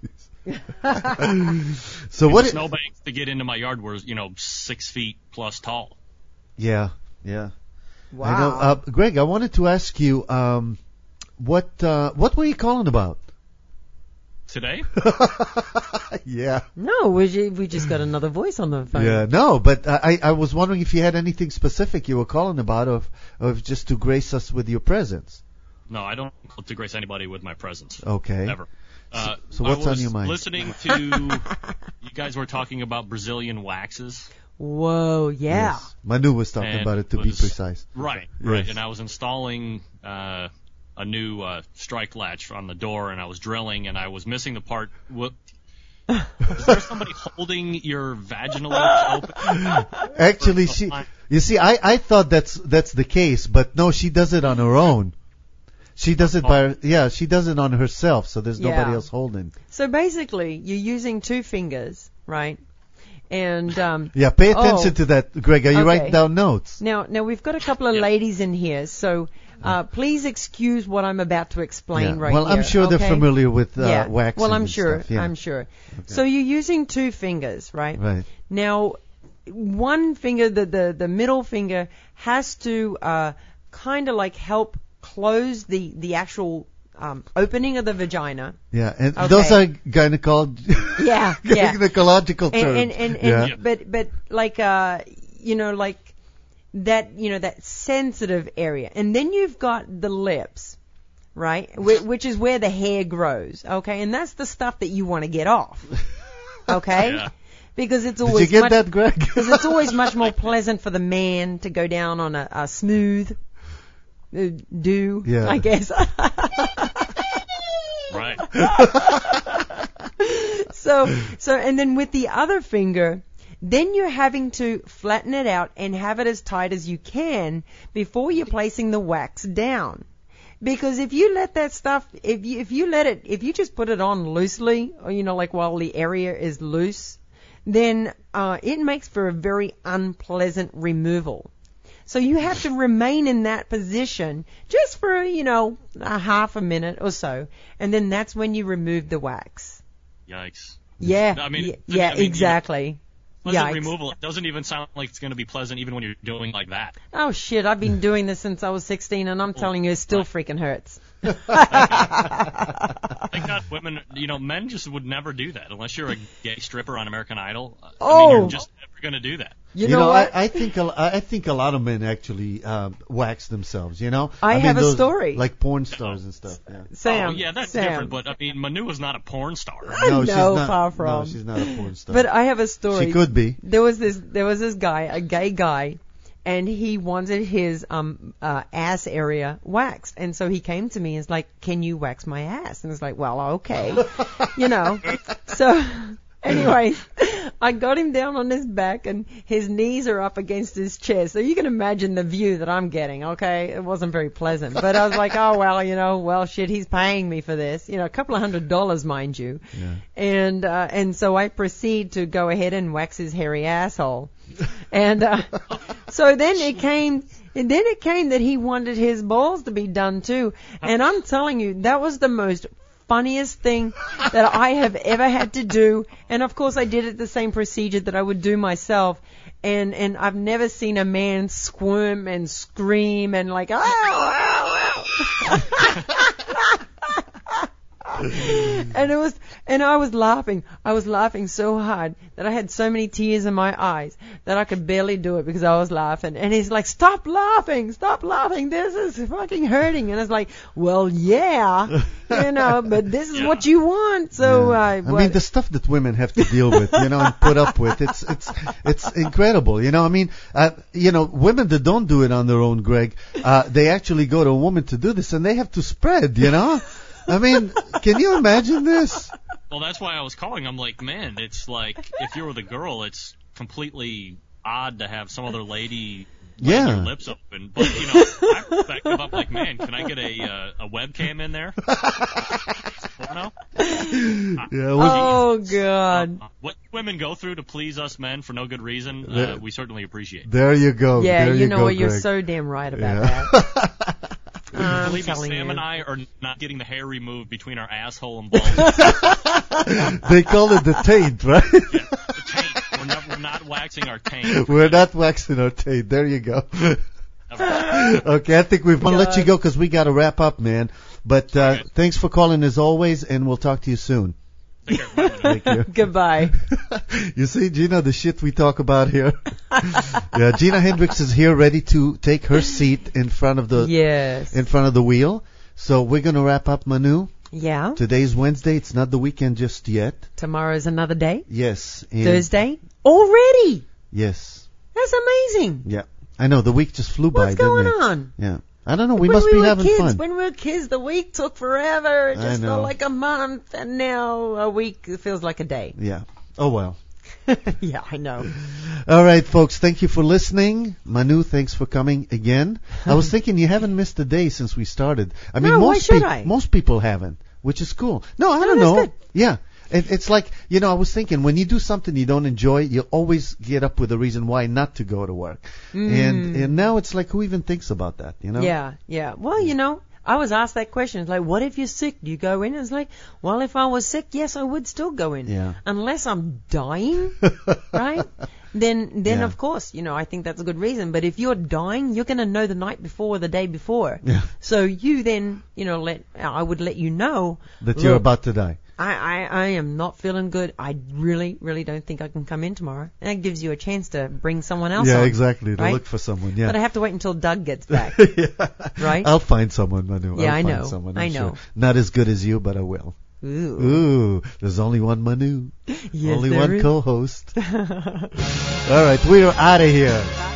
So And what? the It, snowbanks to get into my yard were, you know, six feet plus tall. yeah. Yeah. Wow. I know. Uh, Greg, I wanted to ask you, um, what uh, what were you calling about? Today, Yeah. No, we ju- we just got another voice on the phone. Yeah, no, but I, I was wondering if you had anything specific you were calling about, or, if, or if just to grace us with your presence. no, I don't look to grace anybody with my presence. Okay. Ever. Uh, so what's I on was your mind? Listening to you guys were talking about Brazilian waxes. Whoa, yeah. Yes. Manu was talking And about it, to be was- precise. Right, right. Yes. And I was installing uh, a new uh, strike latch on the door, and I was drilling, and I was missing the part. What? Is there somebody holding your vaginal open? Actually, she, you see, I, I thought that's that's the case, but no, she does it on her own. She does it by, yeah, she does it on herself, so there's nobody Yeah. else holding. So basically, you're using two fingers, right? And um, Yeah, pay attention Oh. to that, Greg. Are you Okay. writing down notes? now, now we've got a couple of Yeah. ladies in here, so uh, please excuse what I'm about to explain Yeah. right well, here. I'm sure okay? they're familiar with uh, yeah. waxing. Well, I'm and sure. stuff. Yeah. I'm sure. So you're using two fingers, right? Right. Now, one finger, the the, the middle finger, has to uh, kind of like help close the the actual um, opening of the vagina. Yeah, and Okay. those are gynecological, Yeah, yeah. gynecological And terms. and and, and yeah. Yeah. but but like uh you know like that you know that sensitive area, and then you've got the lips, right? Wh- which is where the hair grows, okay? And that's the stuff that you want to get off, okay? Yeah. Because it's Did always you get much, that, Greg? because it's always much more pleasant for the man to go down on a, a smooth uh, do, Yeah. I guess. Right. so so and then with the other finger, then you're having to flatten it out and have it as tight as you can before you're placing the wax down. Because if you let that stuff, if you if you let it, if you just put it on loosely, or you know, like while the area is loose, then uh, it makes for a very unpleasant removal. So you have to remain in that position just for, you know, a half a minute or so, and then that's when you remove the wax. Yikes. Yeah, I mean, yeah, I yeah, mean, you- exactly. Pleasant Yikes. removal. It doesn't even sound like it's going to be pleasant even when you're doing like that. Oh shit, I've been doing this since I was sixteen and I'm telling you it still freaking hurts. Thank God women, you know, men just would never do that unless you're a gay stripper on American Idol. I Oh. mean, you're just never going to do that. You, know, I, what? I think a, I think a lot of men actually um, wax themselves. You know, I mean, have a those, story. like porn stars and stuff. Yeah. Sam, oh, yeah, that's Sam. different. But I mean, Manu is not a porn star. No, she's No, not. far from. No, she's not a porn star. But I have a story. She could be. There was this there was this guy, a gay guy, and he wanted his um uh, ass area waxed, and so he came to me and was like, "Can you wax my ass?" And I was like, "Well, okay," you know. So anyway, I got him down on his back, and his knees are up against his chest, so you can imagine the view that I'm getting. Okay, it wasn't very pleasant, but I was like, "Oh well, you know, well shit, he's paying me for this, you know, a couple of hundred dollars, mind you." Yeah. And uh, and so I proceed to go ahead and wax his hairy asshole. And uh, so then it came, and then it came that he wanted his balls to be done too. And I'm telling you, that was the most funniest thing that I have ever had to do. And of course, I did it the same procedure that I would do myself. And and I've never seen a man squirm and scream and like, ow, ow, ow. And it was, and I was laughing. I was laughing so hard that I had so many tears in my eyes that I could barely do it because I was laughing. And he's like, "Stop laughing, stop laughing. This is fucking hurting." And I was like, "Well, yeah, you know, but this is Yeah. what you want." So, Yeah. uh, I what- mean, the stuff that women have to deal with, you know, and put up with, it's it's it's incredible. You know, I mean, uh, you know, women that don't do it on their own, Greg, uh, they actually go to a woman to do this, and they have to spread. You know, I mean, can you imagine this? Well, that's why I was calling. I'm like, man, it's like if you were the girl, it's completely odd to have some other lady Yeah. with your lips open. But you know, I'm perspective. I'm like, man, can I get a uh, a webcam in there? Porno? Yeah, we, oh God. Uh, what women go through to please us men for no good reason, Yeah. uh, we certainly appreciate. there you go. Yeah, there you, you know go, what? You're Greg. so damn right about Yeah. that. I'm Believe me, telling Sam you. and I are not getting the hair removed between our asshole and balls. They call it the taint, right? The taint. We're not, we're not waxing our taint. We're not waxing our taint. There you go. Okay, I think we've want to let you go because we got to wrap up, man. But uh, Okay. thanks for calling as always, and we'll talk to you soon. Take care. Bye. Thank you. Goodbye. You see, Gina, the shit we talk about here. Yeah, Gina Hendricks is here, ready to take her seat in front of the Yes. in front of the wheel. So we're gonna wrap up, Manu. Yeah. Today's Wednesday. It's not the weekend just yet. Tomorrow's another day. Yes. and- Thursday. Already. Yes. That's amazing. Yeah. I know the week just flew by, What's didn't going it? on? Yeah. I don't know. We when must we be were having kids, fun. When we were kids, the week took forever. It I just know. felt like a month, and now a week feels like a day. Yeah. Oh well. Yeah, I know. All right, folks. Thank you for listening. Manu, thanks for coming again. I was thinking you haven't missed a day since we started. I mean, No, why most should peop- I? most people haven't, which is cool. No, I No, don't that's know. good. Yeah. It, it's like, you know, I was thinking when you do something you don't enjoy, you always get up with a reason why not to go to work. And and now it's like, who even thinks about that, you know? Mm. Yeah, yeah. Well, you know, I was asked that question. It's like, what if you're sick? Do you go in? It's like, well, if I was sick, yes, I would still go in. Yeah. Unless I'm dying, right? Then, then Yeah. of course, you know, I think that's a good reason. But if you're dying, you're going to know the night before or the day before. Yeah. So you then, you know, let I would let you know That you're look, about to die. I, I, I am not feeling good. I really, really don't think I can come in tomorrow. And that gives you a chance to bring someone else Yeah, on. exactly. To right? look for someone. Yeah. But I have to wait until Doug gets back. Yeah. Right? I'll find someone, Manu. Yeah, I'll I find know. Someone, I I'm know. Sure. Not as good as you, but I will. Ooh. Ooh, there's only one Manu. Yes, only there one is. co-host. All right, we are out of here.